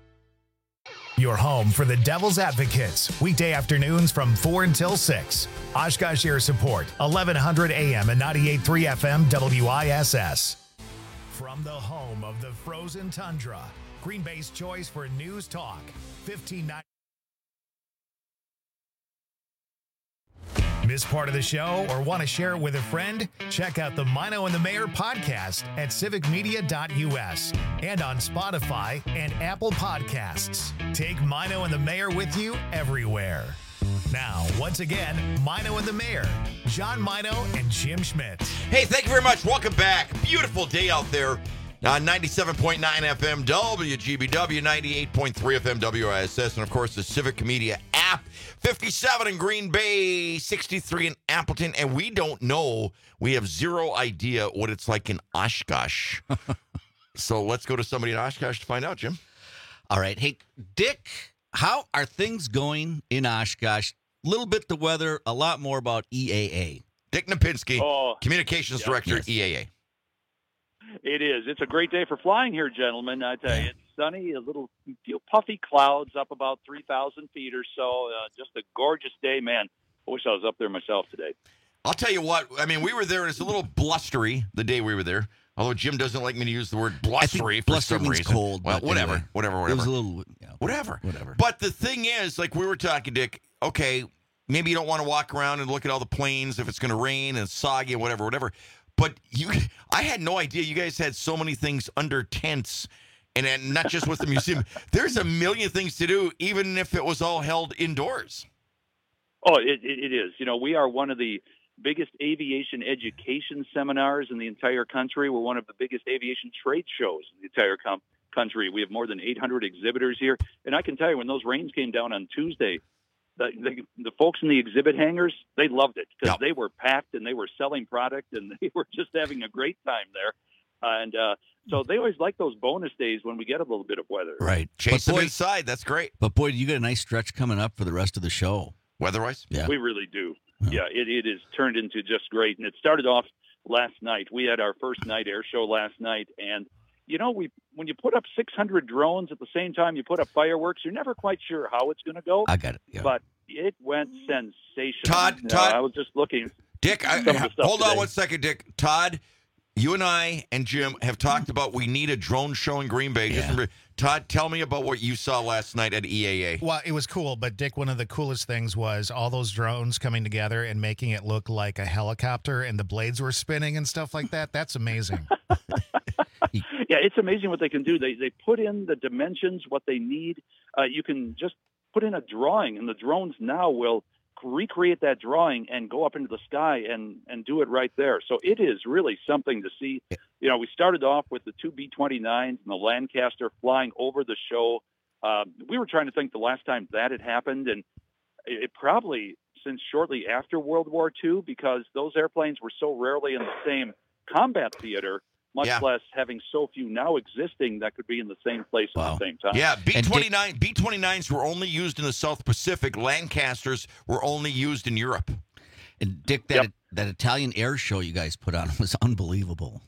Your home for the Devil's Advocates, weekday afternoons from four until six. Oshkosh Air Support, eleven hundred A M and ninety-eight point three F M W I S S. From the home of the frozen tundra, Green Bay's choice for news talk, fifteen ninety. Miss part of the show or want to share it with a friend? Check out the Mino and the Mayor podcast at civic media dot U S and on Spotify and Apple Podcasts. Take Mino and the Mayor with you everywhere. Now, once again, Mino and the Mayor, John Mino and Jim Schmidt. Hey, thank you very much. Welcome back. Beautiful day out there. Uh, ninety-seven point nine F M W G B W, ninety-eight point three F M W I S S, and of course the Civic Media app. fifty-seven in Green Bay, sixty-three in Appleton, and we don't know. We have zero idea what it's like in Oshkosh. So let's go to somebody in Oshkosh to find out, Jim. All right. Hey, Dick, how are things going in Oshkosh? A little bit the weather, a lot more about E A A. Dick Napinski, oh, Communications yeah, Director, yes. E A A. It is. It's a great day for flying here, gentlemen. I tell you, it's sunny, a little few puffy clouds up about three thousand feet or so. Uh, just a gorgeous day, man. I wish I was up there myself today. I'll tell you what. I mean, we were there, and it's a little blustery the day we were there. Although Jim doesn't like me to use the word blustery for bluster some means reason. cold. Well, but whatever, anyway, whatever, whatever. It was a little, yeah, whatever, whatever. But the thing is, like we were talking, Dick. Okay, maybe you don't want to walk around and look at all the planes if it's going to rain and it's soggy and whatever, whatever. But you, I had no idea you guys had so many things under tents, and, and not just with the museum. There's a million things to do, even if it was all held indoors. Oh, it, it, it is. You know, we are one of the biggest aviation education seminars in the entire country. We're one of the biggest aviation trade shows in the entire com- country. We have more than eight hundred exhibitors here. And I can tell you, when those rains came down on Tuesday, the, the, the folks in the exhibit hangars, they loved it because yep. they were packed and they were selling product and they were just having a great time there. Uh, and uh, so they always like those bonus days when we get a little bit of weather. Right. Chase but them boy, inside. That's great. But, boy, you got a nice stretch coming up for the rest of the show. Weather-wise? Yeah. We really do. Yeah, it, it is turned into just great. And it started off last night. We had our first night air show last night. And, you know, we when you put up six hundred drones at the same time you put up fireworks, you're never quite sure how it's going to go. I got it. Yeah. But it went sensational. Todd, uh, Todd. I was just looking. Dick, I, hold today. on one second, Dick. Todd, you and I and Jim have talked about we need a drone show in Green Bay. Yeah. Just Todd, tell me about what you saw last night at E A A. Well, it was cool, but Dick, one of the coolest things was all those drones coming together and making it look like a helicopter and the blades were spinning and stuff like that. That's amazing. Yeah, it's amazing what they can do. They they put in the dimensions, what they need. Uh, you can just put in a drawing, and the drones now will recreate that drawing and go up into the sky and, and do it right there. So it is really something to see. You know, we started off with the two B twenty-nines and the Lancaster flying over the show. Uh, we were trying to think the last time that had happened, and it, it probably since shortly after World War Two, because those airplanes were so rarely in the same combat theater, much yeah. less having so few now existing that could be in the same place wow. at the same time. Yeah, B twenty-nine, B twenty-nines were only used in the South Pacific. Lancasters were only used in Europe. And Dick, that yep. that Italian air show you guys put on was unbelievable.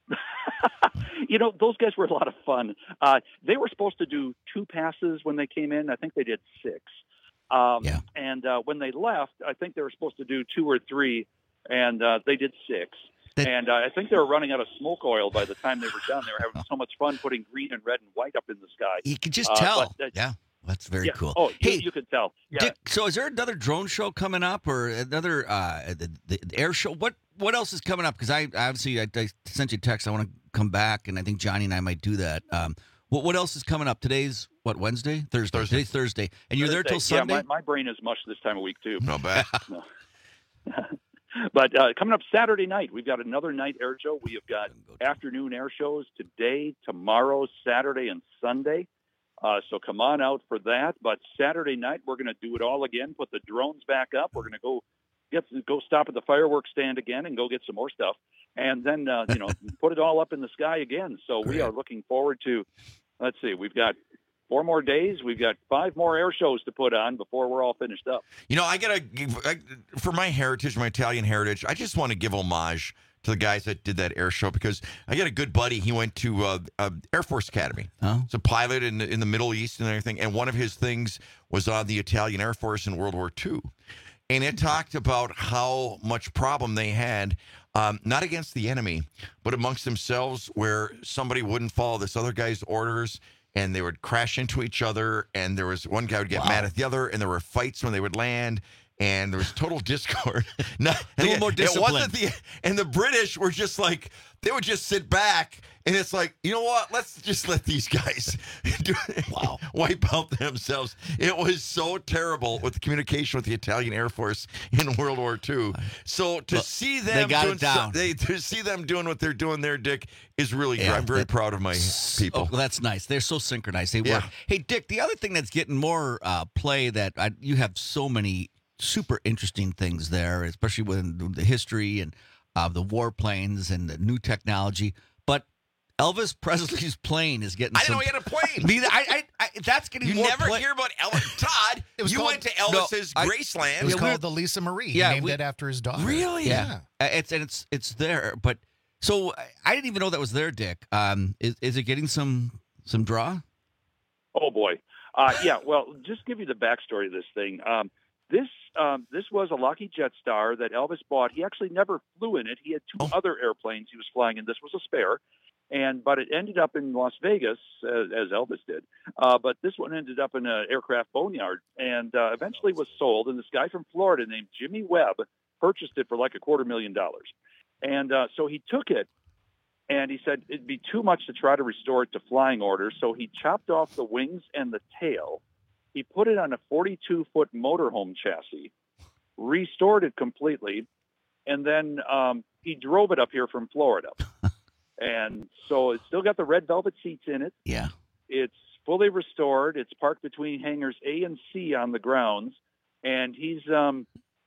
You know, those guys were a lot of fun. Uh, they were supposed to do two passes when they came in. I think they did six. Um, yeah. And uh, when they left, I think they were supposed to do two or three, and uh, they did six. That, and uh, I think they were running out of smoke oil by the time they were done. They were having so much fun putting green and red and white up in the sky. You could just uh, tell. But, uh, yeah. That's very yeah. cool. Oh, hey, you, you could tell. Yeah. Dick, so is there another drone show coming up or another uh, the, the air show? What what else is coming up? Because I obviously I, I sent you a text. I want to come back, and I think Johnny and I might do that. Um, what what else is coming up? Today's what, Wednesday? Thursday. Thursday. Today's Thursday. And you're Thursday. there till Sunday? Yeah, my, my brain is mush this time of week, too. Not bad. No. But uh, coming up Saturday night, we've got another night air show. We have got afternoon air shows today, tomorrow, Saturday, and Sunday. Uh, so come on out for that. But Saturday night, we're going to do it all again, put the drones back up. We're going to go get go stop at the fireworks stand again and go get some more stuff. And then, uh, you know, put it all up in the sky again. So Great. We are looking forward to, let's see, we've got four more days. We've got five more air shows to put on before we're all finished up. You know, I got to give, I, for my heritage, my Italian heritage, I just want to give homage to the guys that did that air show because I got a good buddy. He went to uh, uh, Air Force Academy. Oh. He's a pilot in, in the Middle East and everything. And one of his things was on the Italian Air Force in World War Two. And it talked about how much problem they had, um, not against the enemy, but amongst themselves, where somebody wouldn't follow this other guy's orders and they would crash into each other. And there was one guy would get wow. mad at the other, and there were fights when they would land. and there was total discord. Not, a little more discipline. It wasn't the, and the British were just like, they would just sit back, and it's like, you know what? Let's just let these guys do, wow. wipe out themselves. It was so terrible with the communication with the Italian Air Force in World War Two. So to well, see them they got doing it down. So, they, to see them doing what they're doing there, Dick, is really yeah, good. I'm very that, proud of my people. Oh, well, that's nice. They're so synchronized. They yeah. work. Hey, Dick, the other thing that's getting more uh, play that I, you have so many super interesting things there, especially with the history and uh, the warplanes and the new technology. But Elvis Presley's plane is getting. I didn't some, know he had a plane. Neither, I, I, I, that's getting. You more never play. hear about Elvis. Todd, It was you called- went to Elvis's no, I- Graceland. It was Yeah, called we're- the Lisa Marie. He Yeah, named we- it after his daughter. Really? Yeah, Uh, it's and it's it's there. But so I- I didn't even know that was there, Dick. Um, is is it getting some some draw? Oh boy, uh, yeah. Well, just give you the backstory of this thing. Um, this um, this was a Lockheed Jetstar that Elvis bought. He actually never flew in it. He had two other airplanes he was flying in. This was a spare, and but it ended up in Las Vegas uh, as Elvis did. Uh, but this one ended up in an aircraft boneyard, and uh, eventually was sold. And this guy from Florida named Jimmy Webb purchased it for like a quarter million dollars. And uh, so he took it. And he said it'd be too much to try to restore it to flying order, so he chopped off the wings and the tail. He put it on a forty-two foot motorhome chassis, restored it completely, and then um, he drove it up here from Florida. And so it's still got the red velvet seats in it. Yeah. It's fully restored. It's parked between hangars A and C on the grounds. And he's um,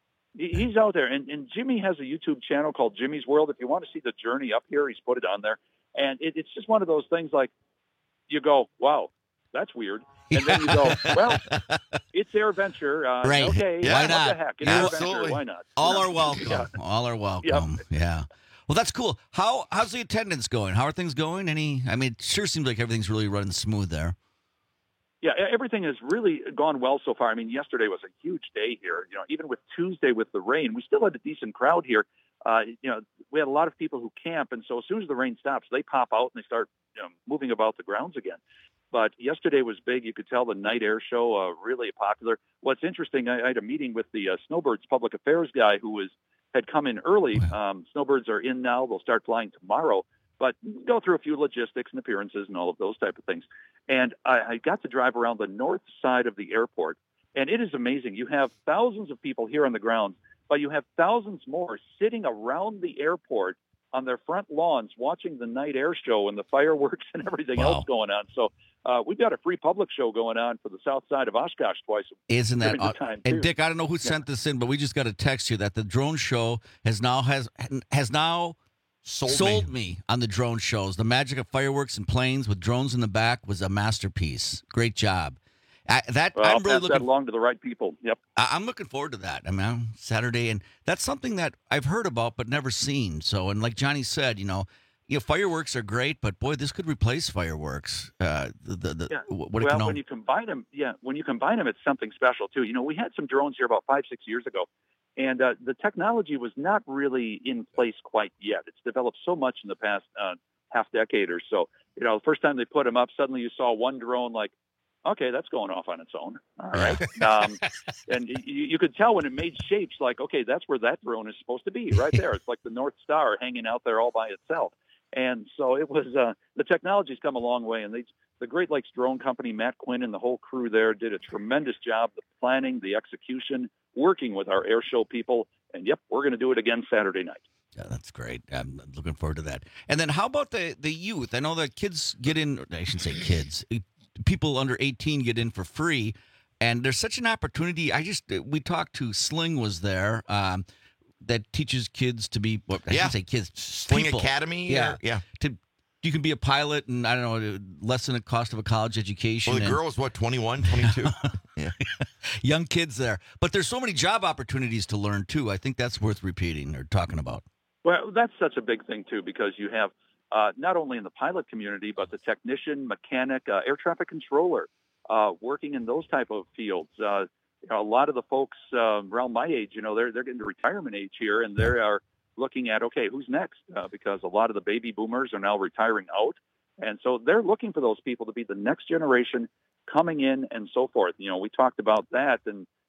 he's out there. And, and Jimmy has a YouTube channel called Jimmy's World. If you want to see the journey up here, he's put it on there. And it, it's just one of those things like you go, wow, that's weird. And then you go, well, it's AirVenture. Uh, Right. Okay. Yeah. Why what not? the heck? It's Absolutely. AirVenture. Why not? All Yeah. are welcome. Yeah. All are welcome. Yeah. Well, that's cool. How how's the attendance going? How are things going? Any? I mean, it sure seems like everything's really running smooth there. Yeah, everything has really gone well so far. I mean, yesterday was a huge day here. You know, even with Tuesday with the rain, we still had a decent crowd here. Uh, you know, we had a lot of people who camp, and so as soon as the rain stops, they pop out and they start you know, moving about the grounds again. But yesterday was big. You could tell the night air show uh, really popular. What's interesting, I, I had a meeting with the uh, Snowbirds public affairs guy who was had come in early. Um, Snowbirds are in now. They'll start flying tomorrow. But go through a few logistics and appearances and all of those type of things. And I, I got to drive around the north side of the airport, and it is amazing. You have thousands of people here on the grounds, but you have thousands more sitting around the airport on their front lawns watching the night air show and the fireworks and everything Wow. else going on. So uh, we've got a free public show going on for the south side of Oshkosh twice a Isn't that during the odd? time, And too. Dick, I don't know who Yeah. sent this in, but we just got a text here that the drone show has now has has now Sold me. me on the drone shows. The magic of fireworks and planes with drones in the back was a masterpiece. Great job. I, that Well, I'll I'm really pass that looking. along to the right people. Yep. I- I'm looking forward to that. I mean, Saturday, and that's something that I've heard about but never seen. So, and like Johnny said, you know, you know, fireworks are great, but boy, this could replace fireworks. Uh, the the, the Yeah. what well, it can all, when you combine them, yeah, when you combine them, it's something special too. You know, we had some drones here about five, six years ago, and uh, the technology was not really in place quite yet. It's developed so much in the past uh, half decade or so. You know, the first time they put them up, suddenly you saw one drone like, okay, that's going off on its own. All right. um, and you, you could tell when it made shapes like, okay, that's where that drone is supposed to be, right there. It's like the North Star hanging out there all by itself. And so it was, uh, the technology's come a long way. And they, the Great Lakes Drone Company, Matt Quinn and the whole crew there did a tremendous job, the planning, the execution, working with our air show people. And yep, we're going to do it again Saturday night. Yeah, that's great. I'm looking forward to that. And then how about the, the youth? I know that kids get in, I shouldn't say kids, people under eighteen get in for free. And there's such an opportunity. I just, we talked to Sling was there, um, that teaches kids to be, what, I Yeah. shouldn't say kids, Sling people. Academy? Yeah. Or, yeah. To, you can be a pilot and, I don't know, less than the cost of a college education. Well, the and- girl was, what, twenty-one, twenty-two? Yeah. Young kids there. But there's so many job opportunities to learn, too. I think that's worth repeating or talking about. Well, that's such a big thing, too, because you have uh, not only in the pilot community, but the technician, mechanic, uh, air traffic controller, uh, working in those type of fields. Uh, you know, a lot of the folks uh, around my age, you know, they're, they're getting to retirement age here, and they are looking at, okay, who's next? Uh, because a lot of the baby boomers are now retiring out. And so they're looking for those people to be the next generation coming in and so forth. You know, we talked about that, and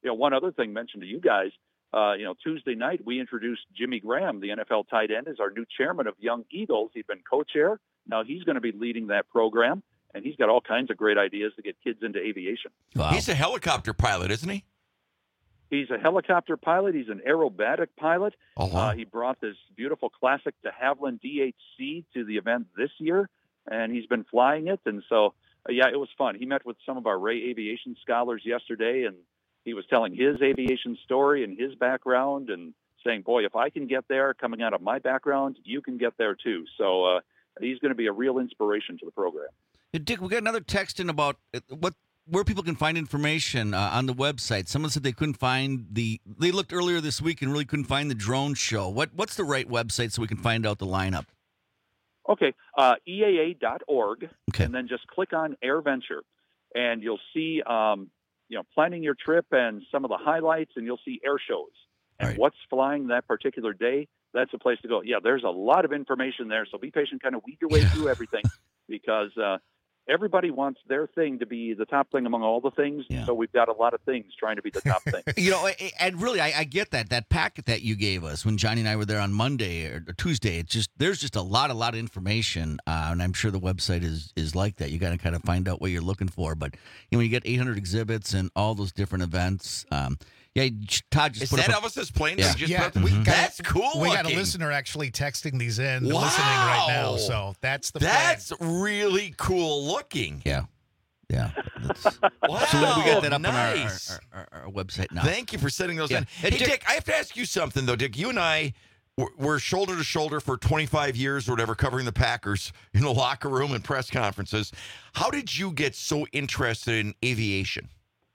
you know, one other thing mentioned to you guys, uh, you know, Tuesday night we introduced Jimmy Graham, the N F L tight end, as our new chairman of Young Eagles. He's been co-chair. Now he's going to be leading that program, and he's got all kinds of great ideas to get kids into aviation. Wow. He's a helicopter pilot, isn't he? He's a helicopter pilot. He's an aerobatic pilot. Oh, wow. uh, he brought this beautiful classic de Havilland D H C to the event this year, and he's been flying it. And so, uh, yeah, it was fun. He met with some of our Ray Aviation scholars yesterday, and he was telling his aviation story and his background and saying, boy, if I can get there coming out of my background, you can get there too. So uh, he's going to be a real inspiration to the program. Hey, Dick, we got another text in about what where people can find information uh, on the website. Someone said they couldn't find the, they looked earlier this week and really couldn't find the drone show. What What's the right website so we can find out the lineup? Okay, uh, E A A dot org, okay. And then just click on AirVenture, and you'll see, um, you know, planning your trip and some of the highlights, and you'll see air shows and right. what's flying that particular day. That's a place to go. Yeah, there's a lot of information there, so be patient, kind of weed your way through everything, because uh, everybody wants their thing to be the top thing among all the things, yeah. so we've got a lot of things trying to be the top thing. You know, and really, I, I get that. That packet that you gave us when Johnny and I were there on Monday or, or Tuesday, it's just, there's just a lot, a lot of information, uh, and I'm sure the website is is like that. You got to kind of find out what you're looking for, but you know, you get eight hundred exhibits and all those different events. Um, yeah, Todd just Is put that up a, Elvis's plane? Yeah, Just yeah put- we got, That's cool We got a looking. listener actually texting these in, Wow. listening right now. So that's the That's plan. really cool looking. Yeah. Yeah. Wow. So we got that up nice. on our, our, our, our website now. Thank you for setting those Yeah. in. Hey, Hey, Dick- Dick, I have to ask you something, though, Dick. You and I were, were shoulder to shoulder for twenty-five years or whatever, covering the Packers in the locker room and press conferences. How did you get so interested in aviation?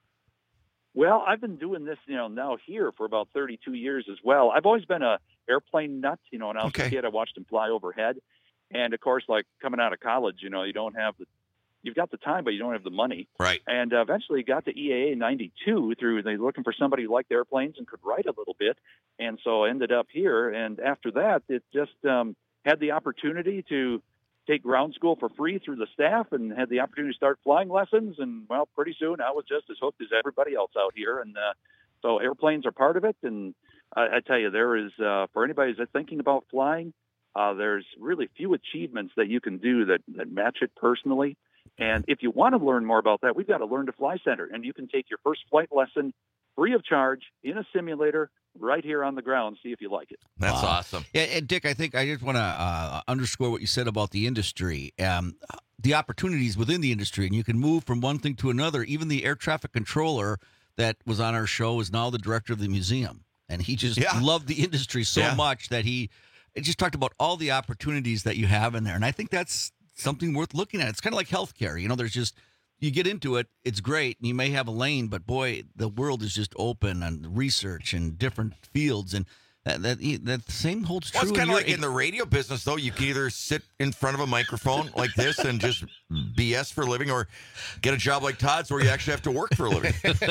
Well, I've been doing this, you know, now here for about thirty-two years as well. I've always been a airplane nut. You know, when I was Okay. a kid, I watched them fly overhead. And of course, like coming out of college, you know, you don't have the, you've got the time, but you don't have the money. Right. And uh, eventually got to E A A ninety-two through, they were looking for somebody who liked airplanes and could write a little bit. And so I ended up here. And after that, it just um, had the opportunity to take ground school for free through the staff and had the opportunity to start flying lessons. And, well, pretty soon I was just as hooked as everybody else out here. And uh, so airplanes are part of it. And I, I tell you, there is, uh, for anybody that's thinking about flying, uh, there's really few achievements that you can do that, that match it personally. And if you want to learn more about that, we've got a Learn to Fly Center. And you can take your first flight lesson free of charge in a simulator right here on the ground. See if you like it. That's Wow. awesome. Yeah, and Dick, I think I just want to uh, underscore what you said about the industry, um, the opportunities within the industry, and you can move from one thing to another. Even the air traffic controller that was on our show is now the director of the museum, and he just Yeah. loved the industry so Yeah. much that he it just talked about all the opportunities that you have in there, and I think that's something worth looking at. It's kind of like healthcare, you know. There's just you get into it, it's great, and you may have a lane, but boy, the world is just open on research and different fields, and that that, that same holds true. Well, it's kind in of your- like in the radio business, though. You can either sit in front of a microphone like this and just B S for a living, or get a job like Todd's where you actually have to work for a living.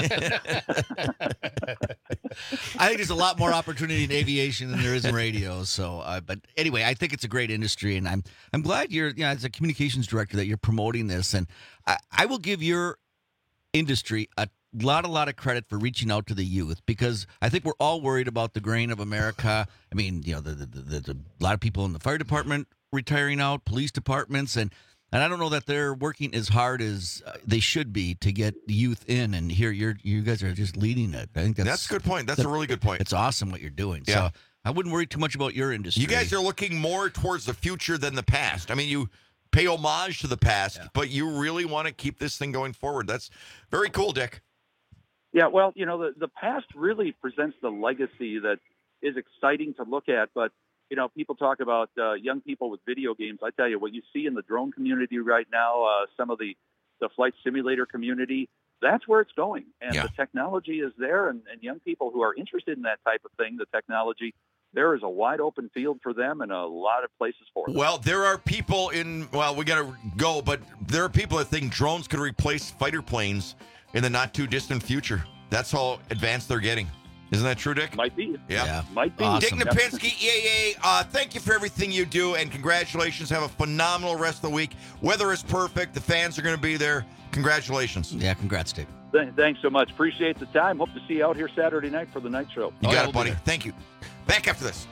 I think there's a lot more opportunity in aviation than there is in radio. So, uh, but anyway, I think it's a great industry, and I'm I'm glad you're, you know, as a communications director, that you're promoting this. And I, I will give your industry a lot, a lot of credit for reaching out to the youth, because I think we're all worried about the grain of America. I mean, you know, the, the, the, the, a lot of people in the fire department retiring out, police departments, and. And I don't know that they're working as hard as uh, they should be to get the youth in. And here, you're you guys are just leading it. I think that's That's a good point. That's a really good point. It's awesome what you're doing. Yeah. So I wouldn't worry too much about your industry. You guys are looking more towards the future than the past. I mean, you pay homage to the past, Yeah. but you really want to keep this thing going forward. That's very cool, Dick. Yeah, well, you know, the, the past really presents the legacy that is exciting to look at. But, you know, people talk about uh, young people with video games. I tell you, what you see in the drone community right now, uh, some of the, the flight simulator community, that's where it's going. And Yeah. the technology is there, and, and young people who are interested in that type of thing, the technology, there is a wide open field for them and a lot of places for them. Well, there are people in, well, we got to go, but there are people that think drones could replace fighter planes in the not too distant future. That's how advanced they're getting. Isn't that true, Dick? Might be. Yeah. Yeah. Might be. Dick Napinski, E A A, uh, thank you for everything you do, and congratulations. Have a phenomenal rest of the week. Weather is perfect. The fans are going to be there. Congratulations. Yeah, congrats, Dave. Th- thanks so much. Appreciate the time. Hope to see you out here Saturday night for the night show. You got it, buddy. Thank you. Back after this.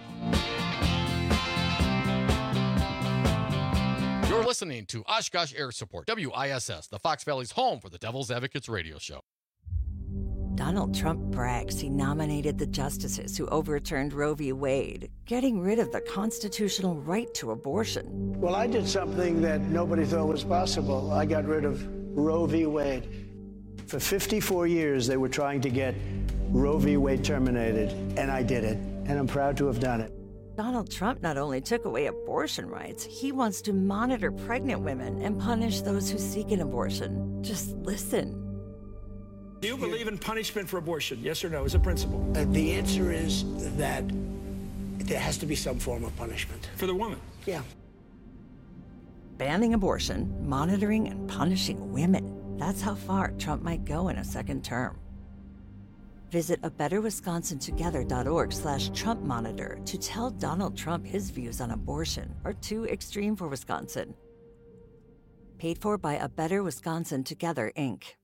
You're listening to Oshkosh Air Support, W I S S, the Fox Valley's home for the Devil's Advocates radio show. Donald Trump brags he nominated the justices who overturned Roe v. Wade, getting rid of the constitutional right to abortion. Well, I did something that nobody thought was possible. I got rid of Roe v. Wade. For fifty-four years, they were trying to get Roe v. Wade terminated, and I did it, and I'm proud to have done it. Donald Trump not only took away abortion rights, he wants to monitor pregnant women and punish those who seek an abortion. Just listen. Do you believe in punishment for abortion? Yes or no, as a principle? Uh, the answer is that there has to be some form of punishment. For the woman? Yeah. Banning abortion, monitoring and punishing women. That's how far Trump might go in a second term. Visit a better wisconsin together dot org slash Trump monitor to tell Donald Trump his views on abortion are too extreme for Wisconsin. Paid for by A Better Wisconsin Together, Incorporated.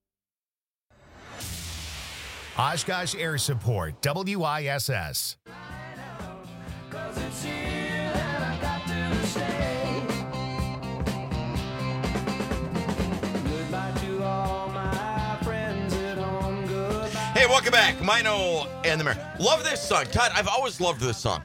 Oshkosh Air Support, W I S S. Hey, welcome back. Mino and the Mayor. Love this song. Todd, I've always loved this song.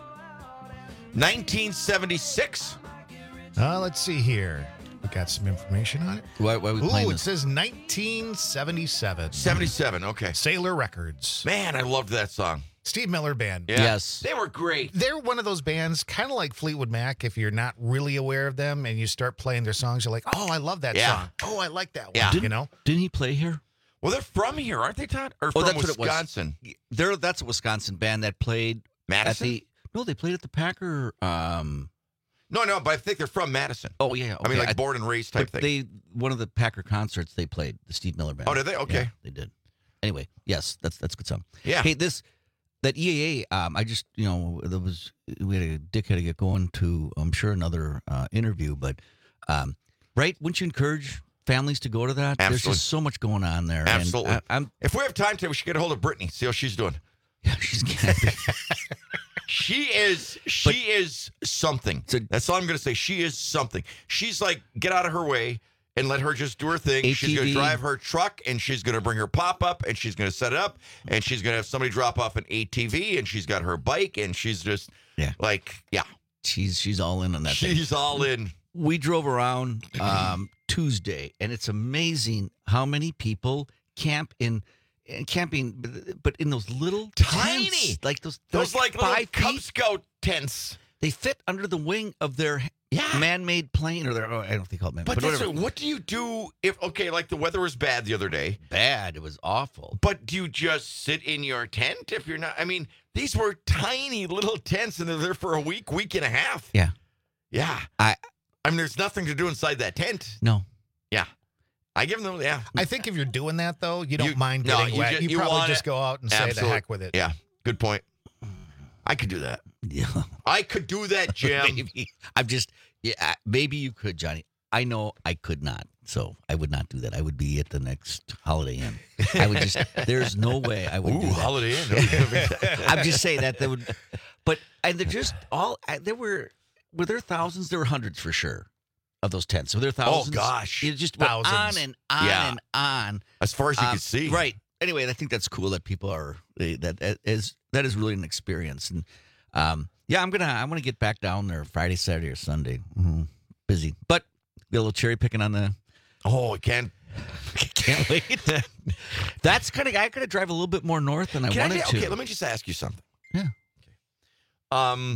nineteen seventy-six. Uh, let's see here. We got some information on it. Why, why are we Ooh, playing it this? says nineteen seventy-seven. seventy-seven, okay. Sailor Records. Man, I loved that song. Steve Miller Band. Yeah. Yes. They were great. They're one of those bands, kind of like Fleetwood Mac, if you're not really aware of them and you start playing their songs, you're like, oh, I love that Yeah. song. Oh, I like that one. Yeah. You know? Didn't he play here? Well, they're from here, aren't they, Todd? Or Oh, from that's what it was. Wisconsin? They're that's a Wisconsin band that played Madison? At the, no, they played at the Packer. Um, No, no, but I think they're from Madison. oh yeah, I mean, okay. like born and raised type but thing. They one of the Packer concerts they played the Steve Miller Band. Oh, did they? Okay. Yeah, they did. Anyway, yes, that's that's a good song. Yeah. Hey, this that E A A. Um, I just you know there was we had a dick had to get going to I'm sure another uh, interview, but um, right? Wouldn't you encourage families to go to that? There's Absolutely. just so much going on there. Absolutely. And I, I'm If we have time today, we should get a hold of Brittany, see how she's doing. yeah, she's getting She is, she is something. That's all I'm going to say. She is something. She's like, get out of her way and let her just do her thing. A T V. She's going to drive her truck, and she's going to bring her pop-up, and she's going to set it up, and she's going to have somebody drop off an A T V, and she's got her bike, and she's just Yeah. like, yeah. she's she's all in on that. thing. She's all in. We drove around um, Tuesday, and it's amazing how many people camp in, in camping, but- but in those little Tiny. tents, like those Those like little five Cub feet. Scout tents. They fit under the wing of their Yeah. man-made plane, or their oh, I don't know if they call it man, But, but that's whatever. what, what do you do if, okay, like the weather was bad the other day, Bad, it was awful. but do you just sit in your tent if you're not? I mean, these were tiny little tents, and they're there for a week, week and a half. Yeah, Yeah. I I mean, there's nothing to do inside that tent. no. Yeah. I give them, yeah. I think if you're doing that, though, you don't You- mind no, getting you wet. ju- you, you probably want just it. go out and say the Absolutely. heck with it. Yeah. Good point. I could do that. Yeah, I could do that, Jim. maybe. I'm just yeah. Maybe you could, Johnny. I know I could not, so I would not do that. I would be at the next Holiday Inn. I would just. There's no way I would Ooh, do that. Holiday Inn. I'm just saying that they would, but and they're just all. There were were there thousands? There were hundreds for sure of those tents. So there thousands. Oh, gosh. It just went Thousands. on and on Yeah. and on. As far as you Um, can see. Right. Anyway, I think that's cool that people are they, that that is that is really an experience. And um, yeah, I'm gonna I'm gonna get back down there Friday, Saturday, or Sunday. Mhm. Busy, but be a little cherry picking on the. Oh, I can't. Can't wait. That's kind of I could drive a little bit more north than I Can I wanted get- to. okay, let me just ask you something. Yeah. Um.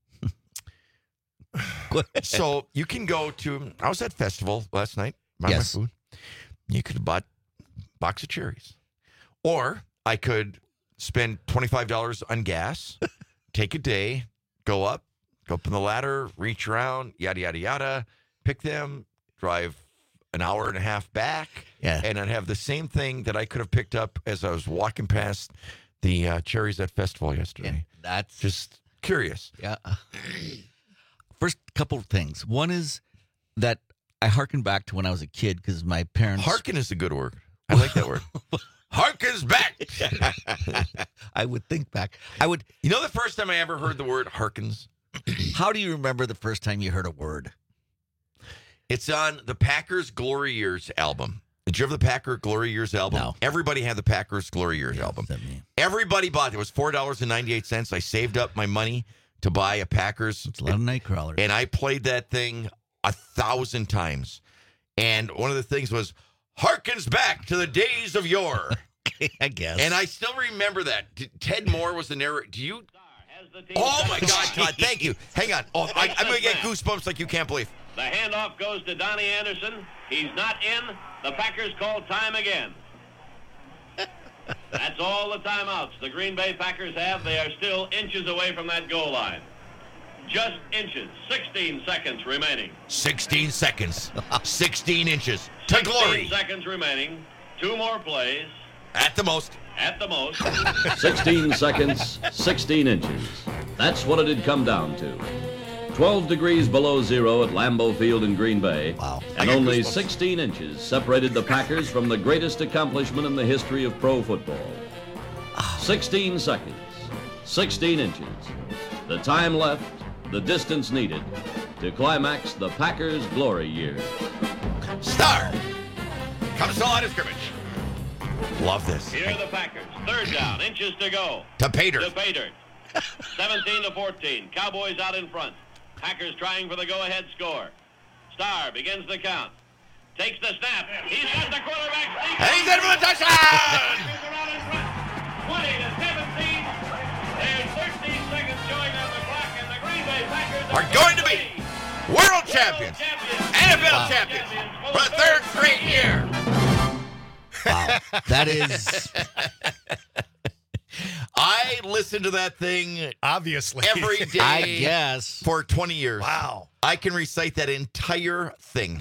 So you can go to. I was at festival last night. Buying Yes. my food. You could have bought a box of cherries, or I could spend twenty five dollars on gas, take a day, go up, go up on the ladder, reach around, yada yada yada, pick them, drive an hour and a half back, Yeah. and I'd have the same thing that I could have picked up as I was walking past the uh, cherries at festival yesterday. That's Just curious. Yeah. First couple of things. One is that I harken back to when I was a kid because my parents. Harken is a good word. I like that word. Harkens back. I would think back. I would. You know the first time I ever heard the word harkens? How do you remember the first time you heard a word? It's on the Packers Glory Years album. Did you have the Packer Glory Years album? No. Everybody had the Packers Glory Years album. Everybody bought it. It was four dollars and ninety-eight cents. I saved up my money to buy a Packers. It's a lot of Nightcrawlers. And I played that thing a thousand times. And one of the things was, harkens back to the days of yore. I guess. And I still remember that. Ted Moore was the narrator. Do you? Oh, my God, Todd. Thank you. Hang on. Oh, I, I'm going to get goosebumps like you can't believe. The handoff goes to Donnie Anderson. He's not in. The Packers call time again. That's all the timeouts the Green Bay Packers have. They are still inches away from that goal line. Just inches. sixteen seconds remaining. sixteen seconds. sixteen inches. To glory. sixteen seconds remaining. Two more plays. At the most. At the most. sixteen seconds, sixteen inches. That's what it had come down to. twelve degrees below zero at Lambeau Field in Green Bay. Wow. And only sixteen inches separated the Packers from the greatest accomplishment in the history of pro football. sixteen seconds, sixteen inches. The time left, the distance needed to climax the Packers' glory years. Star comes to the line of scrimmage. Love this. Here are the Packers. Third down, inches to go. To Pater. To Pater. seventeen to fourteen. Cowboys out in front. Packers trying for the go-ahead score. Star begins the count. Takes the snap. He's got the quarterback. And he's in for the touchdown! twenty to seventeen. There's thirteen seconds showing on the clock, and the Green Bay Packers are going to be world champions, N F L wow. champions for the third straight year. Wow, that is. I listened to that thing obviously every day. I guess for twenty years. Wow, I can recite that entire thing.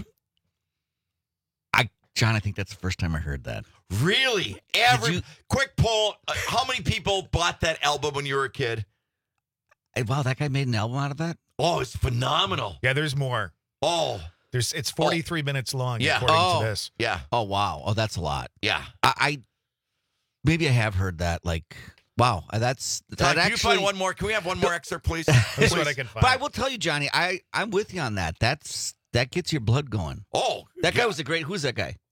I, John, I think that's the first time I heard that. Really? Every you, quick poll: uh, how many people bought that album when you were a kid? Wow, that guy made an album out of that. Oh, it's phenomenal. Yeah, there's more. Oh. There's, it's forty-three oh. minutes long, yeah. according oh. to this. Yeah. Oh, wow. Oh, that's a lot. Yeah. I, I maybe I have heard that. Like, wow, that's that Todd, actually. Can you find one more? Can we have one more excerpt, please? That's what I can find. But I will tell you, Johnny, I I'm with you on that. That's that gets your blood going. Oh, that yeah. guy was a great. Who's that guy?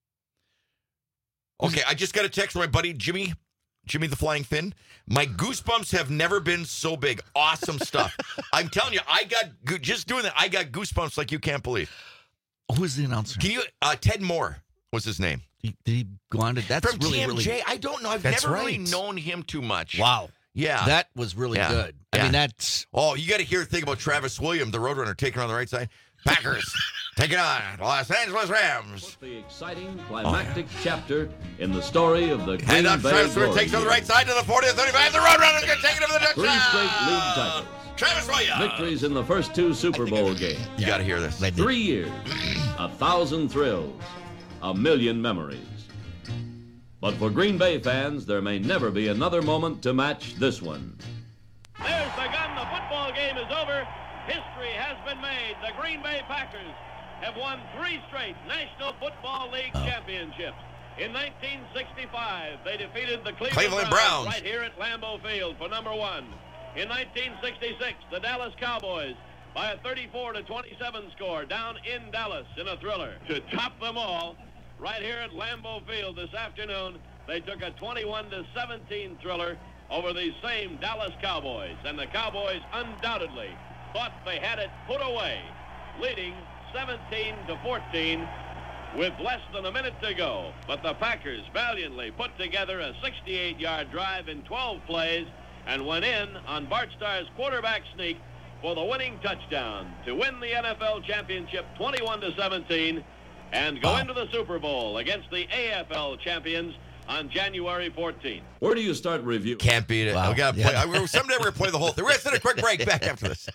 Okay, I just got a text from my buddy Jimmy. Jimmy the Flying Finn. My goosebumps have never been so big. Awesome stuff. I'm telling you, I got just doing that. I got goosebumps like you can't believe. Who's the announcer? Can you? Uh, Ted Moore was his name. Did he go on to? That's from really, T M J. really. I don't know. I've That's never right. really known him too much. Wow. Yeah, that was really yeah. good. I yeah. mean, that's. Oh, you got to hear the thing about Travis Williams, the Roadrunner, taking on the right side. Packers taking on Los Angeles Rams. The exciting climactic oh, yeah. chapter in the story of the Green and up, Bay Travis Glory takes on the right side to the forty to thirty-five. The Roadrunner's going to take it over the touchdown. Three straight league titles. Travis Williams. Victories in the first two Super Bowl games. You got to hear this. Three years, a thousand thrills, a million memories. But for Green Bay fans, there may never be another moment to match this one. There's the gun. The football game is over. History has been made. The Green Bay Packers have won three straight National Football League oh. championships. In nineteen sixty-five, they defeated the Cleveland, Cleveland Browns, Browns right here at Lambeau Field for number one. In nineteen sixty-six, the Dallas Cowboys by a thirty-four to twenty-seven score down in Dallas in a thriller. To top them all, right here at Lambeau Field this afternoon, they took a twenty-one to seventeen thriller over these same Dallas Cowboys. And the Cowboys undoubtedly thought they had it put away, leading seventeen to fourteen with less than a minute to go. But the Packers valiantly put together a sixty-eight yard drive in twelve plays and went in on Bart Starr's quarterback sneak for the winning touchdown to win the N F L championship twenty-one to seventeen and go wow. into the Super Bowl against the A F L champions on January fourteenth. Where do you start review? Can't beat it. Wow. We gotta play. Yeah. I, someday we're going to play the whole thing. We're going to send a quick break. Back after this.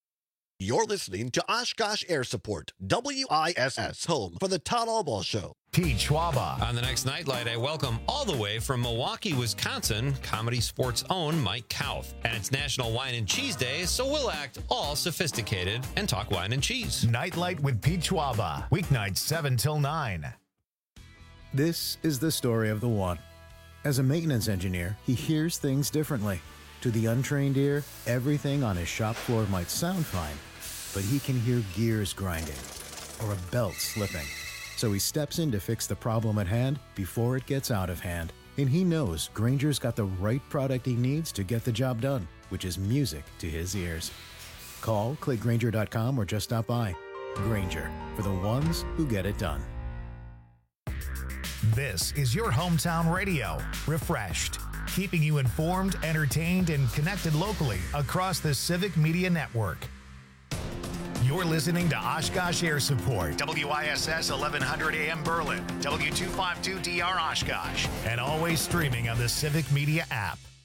You're listening to Oshkosh Air Support, W I S S, home for the Todd Albaugh Show. Pete Schwaba. On the next Nightlight, I welcome all the way from Milwaukee, Wisconsin, Comedy Sports' own Mike Kauth. And it's National Wine and Cheese Day, so we'll act all sophisticated and talk wine and cheese. Nightlight with Pete Schwaba. Weeknights seven till nine. This is the story of the one. As a maintenance engineer, he hears things differently. To the untrained ear, everything on his shop floor might sound fine, but he can hear gears grinding or a belt slipping. So he steps in to fix the problem at hand before it gets out of hand. And he knows Grainger's got the right product he needs to get the job done, which is music to his ears. Call, click Grainger dot com, or just stop by. Grainger, for the ones who get it done. This is your hometown radio, refreshed, keeping you informed, entertained, and connected locally across the Civic Media Network. You're listening to Oshkosh Air Support, W I S S eleven hundred A M Berlin, W two fifty-two D R Oshkosh, and always streaming on the Civic Media app.